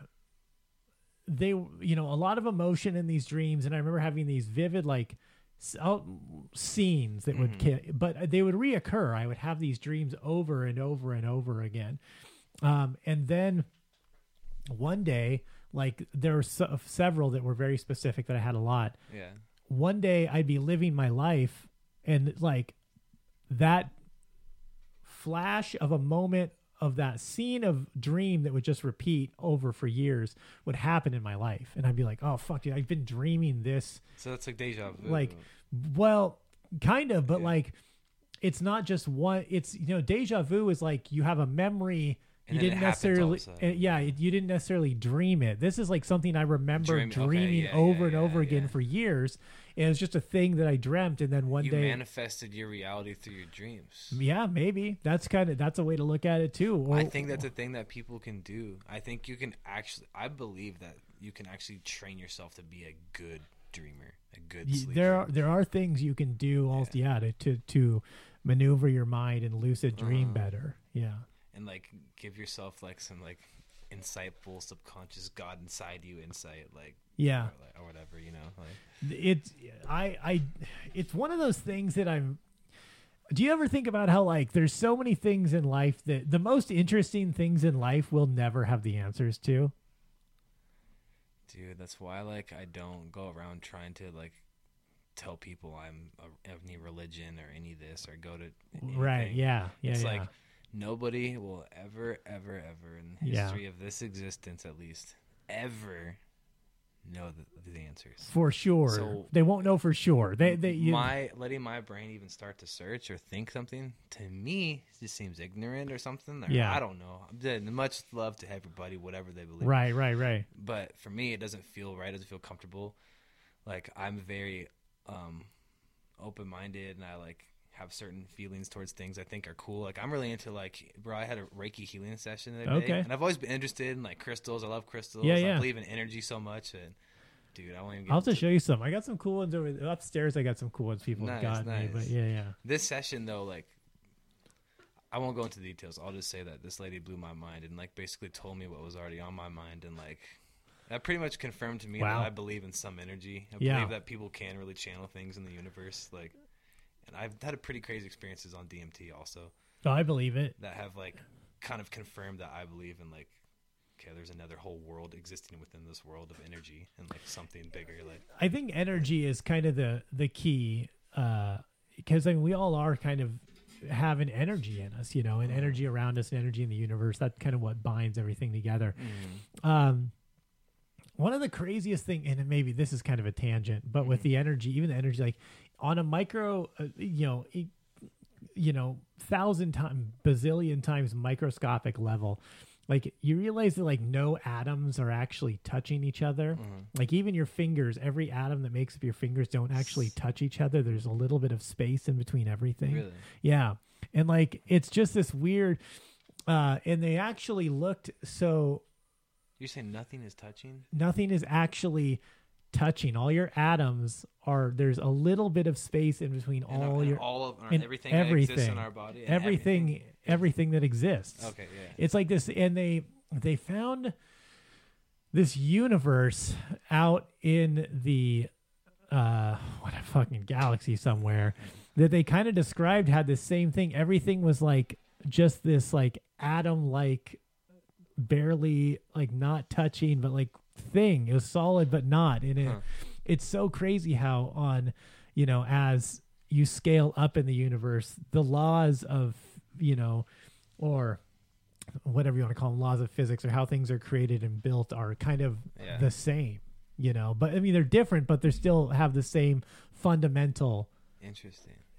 S6: they you know a lot of emotion in these dreams, and I remember having these vivid like. Out scenes that would
S7: Mm-hmm.
S6: ki- but they would reoccur. I would have these dreams over and over and over again. Um, and then one day, like there were se- several that were very specific that I had a lot.
S7: Yeah.
S6: One day I'd be living my life and like that flash of a moment of that scene of dream that would just repeat over for years would happen in my life. And I'd be like, oh fuck, dude, I've been dreaming this.
S7: So that's like deja vu.
S6: Like, well, kind of, but
S7: Yeah.
S6: like, it's not just one. It's, you know, deja vu is like you have a memory.
S7: And
S6: You
S7: then
S6: didn't
S7: it happens all of a
S6: necessarily,
S7: sudden.
S6: uh, yeah, it- you didn't necessarily dream it. This is like something I remember
S7: Dream- okay,
S6: dreaming
S7: yeah,
S6: over
S7: yeah,
S6: and over
S7: yeah,
S6: again
S7: yeah.
S6: for years. And it's just a thing that I dreamt, and then one
S7: you
S6: day,
S7: manifested your reality through your dreams.
S6: yeah, maybe that's kind of that's a way to look at it too. Or,
S7: I think that's a thing that people can do. I think you can actually. I believe that you can actually train yourself to be a good dreamer, a good
S6: y-
S7: sleeper.
S6: there are there are things you can do also, yeah, to, to to maneuver your mind and lucid dream
S7: Uh-huh.
S6: better. Yeah.
S7: and like give yourself like some like insightful subconscious God inside you insight, like
S6: Yeah.
S7: or, like, or whatever, you know. Like,
S6: It's I I it's one of those things that I'm do you ever think about how like there's so many things in life that the most interesting things in life we'll never have the answers to?
S7: dude, that's why like I don't go around trying to like tell people I'm a, of any religion or any this or go to anything.
S6: Right. Yeah. Yeah.
S7: It's
S6: yeah.
S7: like nobody will ever, ever, ever in the
S6: Yeah.
S7: history of this existence, at least, ever know the, the answers.
S6: for sure.
S7: So-
S6: they won't know for sure. They they you,
S7: my letting my brain even start to search or think something to me just seems ignorant or something. Or
S6: Yeah.
S7: I don't know. I'm much love to everybody, whatever they believe.
S6: right, right, right.
S7: But for me, it doesn't feel right. It doesn't feel comfortable. Like I'm very um, open-minded, and I like have certain feelings towards things I think are cool. Like I'm really into like, bro, I had a Reiki healing session the other day,
S6: Okay.
S7: and I've always been interested in like crystals. I love crystals.
S6: Yeah,
S7: I
S6: yeah.
S7: believe in energy so much, and dude, I won't even get
S6: I'll have to
S7: into-
S6: show you some. I got some cool ones over upstairs. I got some cool ones people have
S7: Nice,
S6: gotten me, but
S7: nice.
S6: yeah, yeah.
S7: This session though, like I won't go into details. I'll just say that this lady blew my mind and like basically told me what was already on my mind, and like that pretty much confirmed to me
S6: Wow.
S7: that I believe in some energy. I
S6: Yeah.
S7: believe that people can really channel things in the universe. Like, and I've had a pretty crazy experiences on D M T also
S6: Oh, I believe it.
S7: that have like kind of confirmed that I believe in like, okay, there's another whole world existing within this world of energy and like something bigger. Like,
S6: I think energy is kind of the the key, because I mean we all are kind of have an energy in us, you know, and energy around us, and energy in the universe. That's kind of what binds everything together. Um, one of the craziest thing, and maybe this is kind of a tangent, but with the energy, even the energy, like on a micro, uh, you know, e- you know, thousand times, bazillion times microscopic level. Like you realize that like no atoms are actually touching each other. Like even your fingers, every atom that makes up your fingers don't actually touch each other. There's a little bit of space in between everything.
S7: Really?
S6: Yeah. And like it's just this weird uh and they actually looked so
S7: you're saying nothing is touching?
S6: nothing is actually touching. All your atoms are there's a little bit of space in between
S7: And
S6: all
S7: and
S6: your
S7: all of
S6: and
S7: everything, that exists in
S6: everything.
S7: our body. and
S6: everything everything that exists.
S7: Okay, yeah.
S6: It's like this, and they they found this universe out in the uh what a fucking galaxy somewhere that they kind of described had the same thing. Everything was like just this like atom like barely like not touching but like thing. It was solid but not. And it
S7: Huh.
S6: it's so crazy how on you know as you scale up in the universe, the laws of you know or whatever you want to call them, laws of physics or how things are created and built are kind of
S7: Yeah.
S6: the same, you know, but I mean, they're different, but they still have the same fundamental,
S7: Interesting.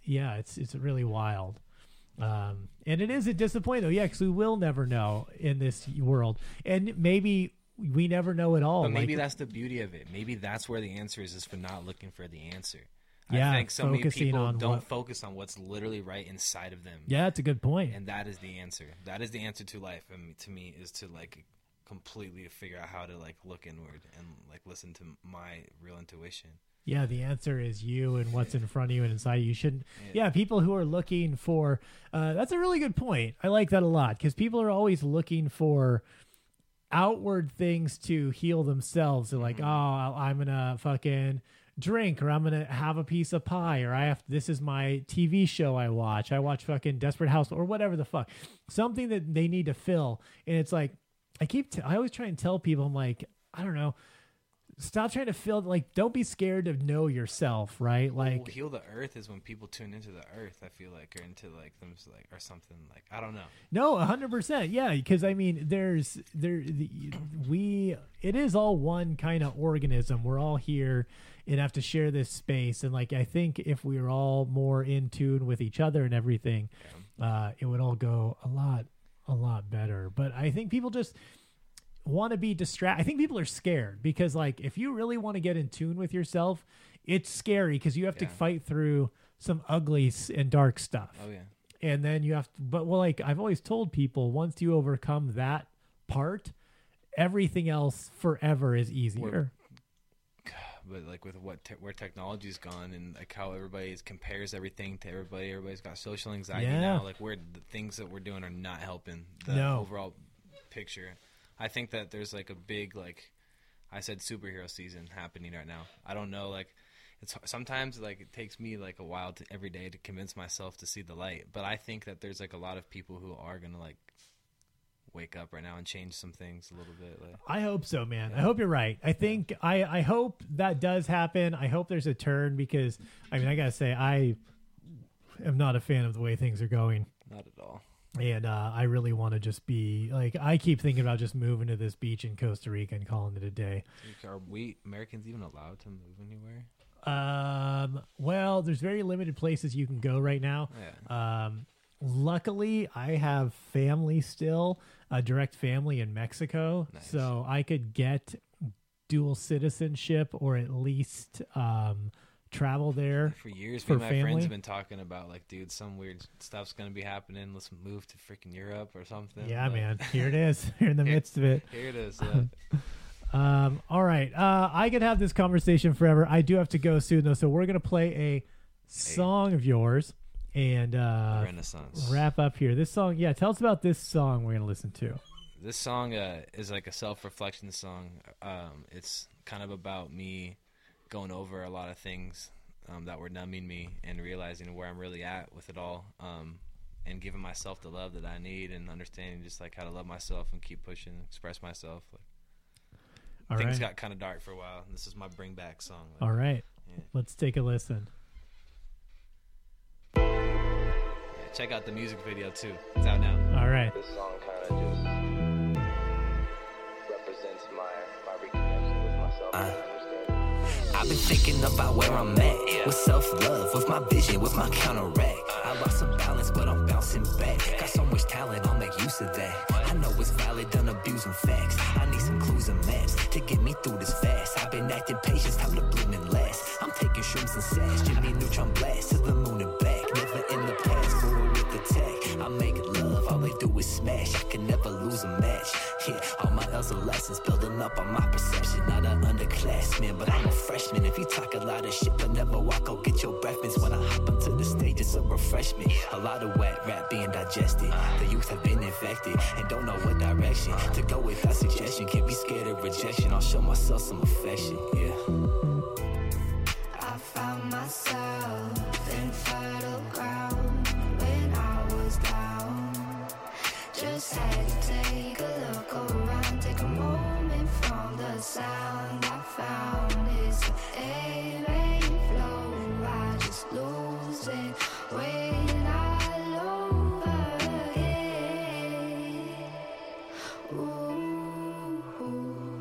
S6: yeah, it's it's really wild. Um, and it is a disappointment, though. Yeah, because we will never know in this world, and maybe we never know at all.
S7: But maybe
S6: like,
S7: that's the beauty of it. Maybe that's where the answer is, is for not looking for the answer.
S6: Yeah,
S7: I think so many
S6: focusing
S7: people
S6: on
S7: don't
S6: what-
S7: focus on what's literally right inside of them.
S6: Yeah, that's a good point.
S7: And that is the answer. That is the answer to life. I mean, to me, is to like completely figure out how to like look inward and like listen to my real intuition.
S6: Yeah, the answer is you and what's in front of you and inside you. You shouldn't. Yeah, people who are looking for. Uh, that's a really good point. I like that a lot because people are always looking for outward things to heal themselves. They're like, oh, I'm gonna fucking drink, or I'm gonna have a piece of pie, or I have. This is my T V show I watch. I watch fucking Desperate Housewives or whatever the fuck. Something that they need to fill, and it's like I keep. T- I always try and tell people, I'm like, I don't know. Stop trying to fill, like, don't be scared to know yourself, right? Like,
S7: well, heal the earth is when people tune into the earth, I feel like, or into like them, like, or something like, I don't know.
S6: No, a hundred percent. Yeah. Cause I mean, there's, there, the, we, it is all one kind of organism. We're all here and have to share this space. And like, I think if we were all more in tune with each other and everything, uh, it would all go a lot, a lot better. But I think people just want to be distracted. I think people are scared because, like, if you really want to get in tune with yourself, it's scary because you have
S7: Yeah.
S6: to fight through some ugly s- and dark stuff.
S7: Oh yeah.
S6: And then you have to, but well, like I've always told people, once you overcome that part, everything else forever is easier.
S7: But like with what te- where technology's gone and like how everybody is- compares everything to everybody, everybody's got social anxiety
S6: Yeah.
S7: now. Like where the things that we're doing are not helping the
S6: No.
S7: overall picture. I think that there's like a big like I said superhero season happening right now. I don't know, like it's sometimes like it takes me like a while to every day to convince myself to see the light. But I think that there's like a lot of people who are gonna like wake up right now and change some things a little bit. Like
S6: I hope so, man. I hope you're right. I think I, I hope that does happen. I hope there's a turn because I mean I gotta say I am not a fan of the way things are going.
S7: not at all.
S6: And uh, I really want to just be like, I keep thinking about just moving to this beach in Costa Rica and calling it a day.
S7: Are we Americans even allowed to move anywhere?
S6: Um, well, there's very limited places you can go right now.
S7: Yeah.
S6: Um, luckily, I have family still, a direct family in Mexico,
S7: Nice.
S6: so I could get dual citizenship or at least um, travel there.
S7: For years,
S6: For
S7: me and my
S6: family?
S7: friends have been talking about like, dude, some weird stuff's gonna be happening. Let's move to freaking Europe or something.
S6: Yeah,
S7: Like,
S6: man. Here it is. You're in the midst of it.
S7: Here it is. Yeah.
S6: Um, all right. Uh, I could have this conversation forever. I do have to go soon, though. So we're going to play a song of yours and uh,
S7: Renaissance.
S6: wrap up here. This song, yeah, tell us about this song we're going to listen to.
S7: This song uh, is like a self-reflection song. Um, it's kind of about me going over a lot of things um, that were numbing me and realizing where I'm really at with it all, um, and giving myself the love that I need and understanding just like how to love myself and keep pushing, express myself. Like,
S6: All
S7: things
S6: right.
S7: got kind of dark for a while, and this is my bring back song. Like,
S6: All right.
S7: Yeah.
S6: Let's take a listen.
S7: yeah, check out the music video too. It's out now.
S6: All right.
S8: This song kind of just represents my my reconnection with myself.
S4: Uh.
S8: and understanding.
S4: I've been thinking about where I'm at. With self-love, with my vision, with my counteract. I lost some balance, but I'm bouncing back. Got so much talent, I'll make use of that. I know it's valid, done abusing facts. I need some clues and maps to get me through this fast. I've been acting patient, time to bloom and last. I'm taking shrooms and sass, Jimmy Neutron blast to the moon and back. Never in the past, forward with the tech. I make love, all they do is smash. I can never lose a match. Yeah, all my L's are lessons, building up on my perception. Not an underclassman, but I'm a freshman. If you talk a lot of shit but never walk, go get your breath mints. When I hop onto the stage, it's a refreshment. A lot of wet rap being digested. The youth have been infected and don't know what direction to go with. That suggestion, can't be scared of rejection. I'll show myself some affection. Yeah.
S9: I found myself in fertile ground when I was down. Just had to take a look around, take a moment from the sound I found. It's a rain flow, I just lose it when I lower it. Ooh, ooh,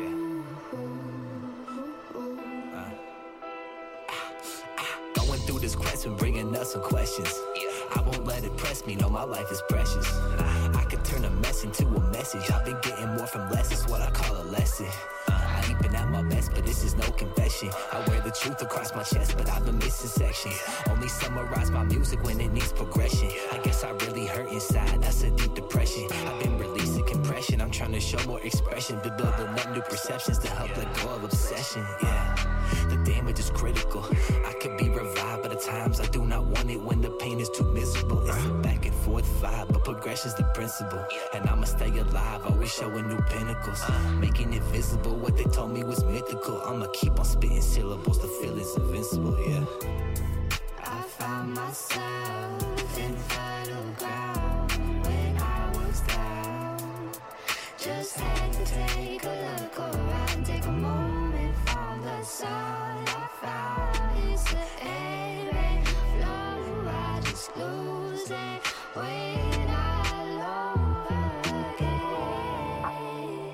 S9: ooh, ooh, ooh.
S4: Going through this impressed when bringing up some questions. I won't let it press me, no, my life is precious. I could turn a mess into a message. I've been getting more from less, it's what I call a lesson. I ain't been at my best, but this is no confession. I wear the truth across my chest, but I've been missing sections. Only summarize my music when it needs progression. I guess I really hurt inside, that's a deep depression. I've been releasing compression, I'm trying to show more expression. Been building up new perceptions to help let go of obsession. Yeah, the damage is critical. I could be revived, but at times I do not want it when the pain is too miserable. It's a back and forth vibe, but progression's the principle. And I'ma stay alive, always showing new pinnacles. Making it visible, what they told me was mythical. I'ma keep on spitting syllables, the feeling's invincible, yeah.
S9: I found myself in fertile ground when I was down. Just had to take a look around, take a moment from the sun. I found it's the air and flow. I just lose it when I love again.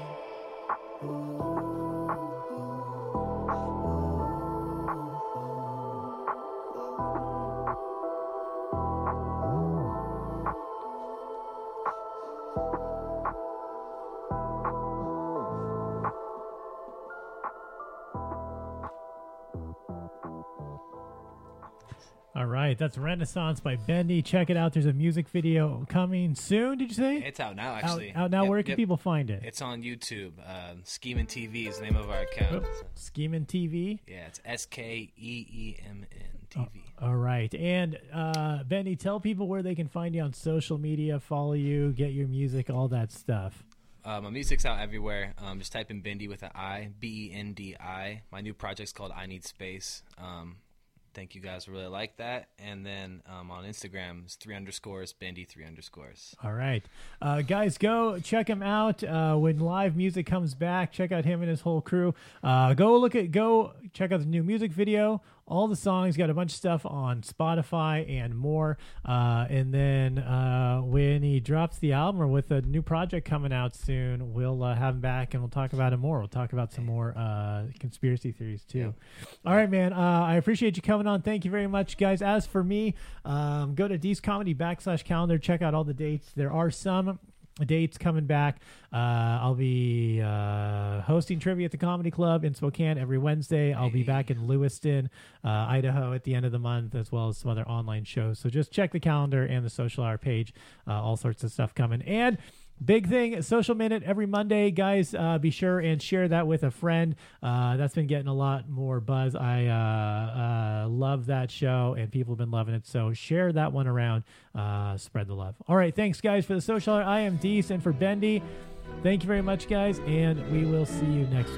S6: All right, that's Renaissance by Bendy. Check it out. There's a music video coming soon. Did you say?
S7: It's out now, actually.
S6: Out, out now.
S7: Yep,
S6: Where can
S7: yep.
S6: people find it?
S7: It's on YouTube. Uh, Schemin' T V is the name of our account.
S6: Oh, Schemin' T V.
S7: Yeah, it's S K E E M N T V.
S6: Oh, all right, and uh, Bendy, tell people where they can find you on social media, follow you, get your music, all that stuff.
S7: Uh, my music's out everywhere. Um, just type in Bendy with an I, B E N D I. My new project's called I Need Space. Um, think you guys really like that. And then um, on Instagram, it's three underscores, Bendy three underscores.
S6: All right. Uh, guys, go check him out. Uh, when live music comes back, check out him and his whole crew. Uh, go look at, go check out the new music video. All the songs, got a bunch of stuff on Spotify and more. Uh, and then uh, when he drops the album or with a new project coming out soon, we'll uh, have him back and we'll talk about it more. We'll talk about some more uh, conspiracy theories too. Yeah. All right, man. Uh, I appreciate you coming on. Thank you very much, guys. As for me, um, go to Deez Comedy backslash calendar. Check out all the dates. There are some dates coming back. Uh, I'll be uh, hosting trivia at the Comedy Club in Spokane every Wednesday. I'll be back in Lewiston, uh, Idaho at the end of the month, as well as some other online shows. So just check the calendar and the Social Hour page. Uh, all sorts of stuff coming. And big thing, Social Minute every Monday, guys. Uh, be sure and share that with a friend. Uh, that's been getting a lot more buzz. I uh, uh, love that show, and people have been loving it. So share that one around. Uh, spread the love. All right, thanks, guys, for the Social Hour. I am Deez, and for Bendy, thank you very much, guys, and we will see you next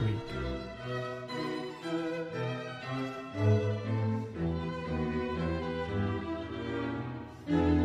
S6: week.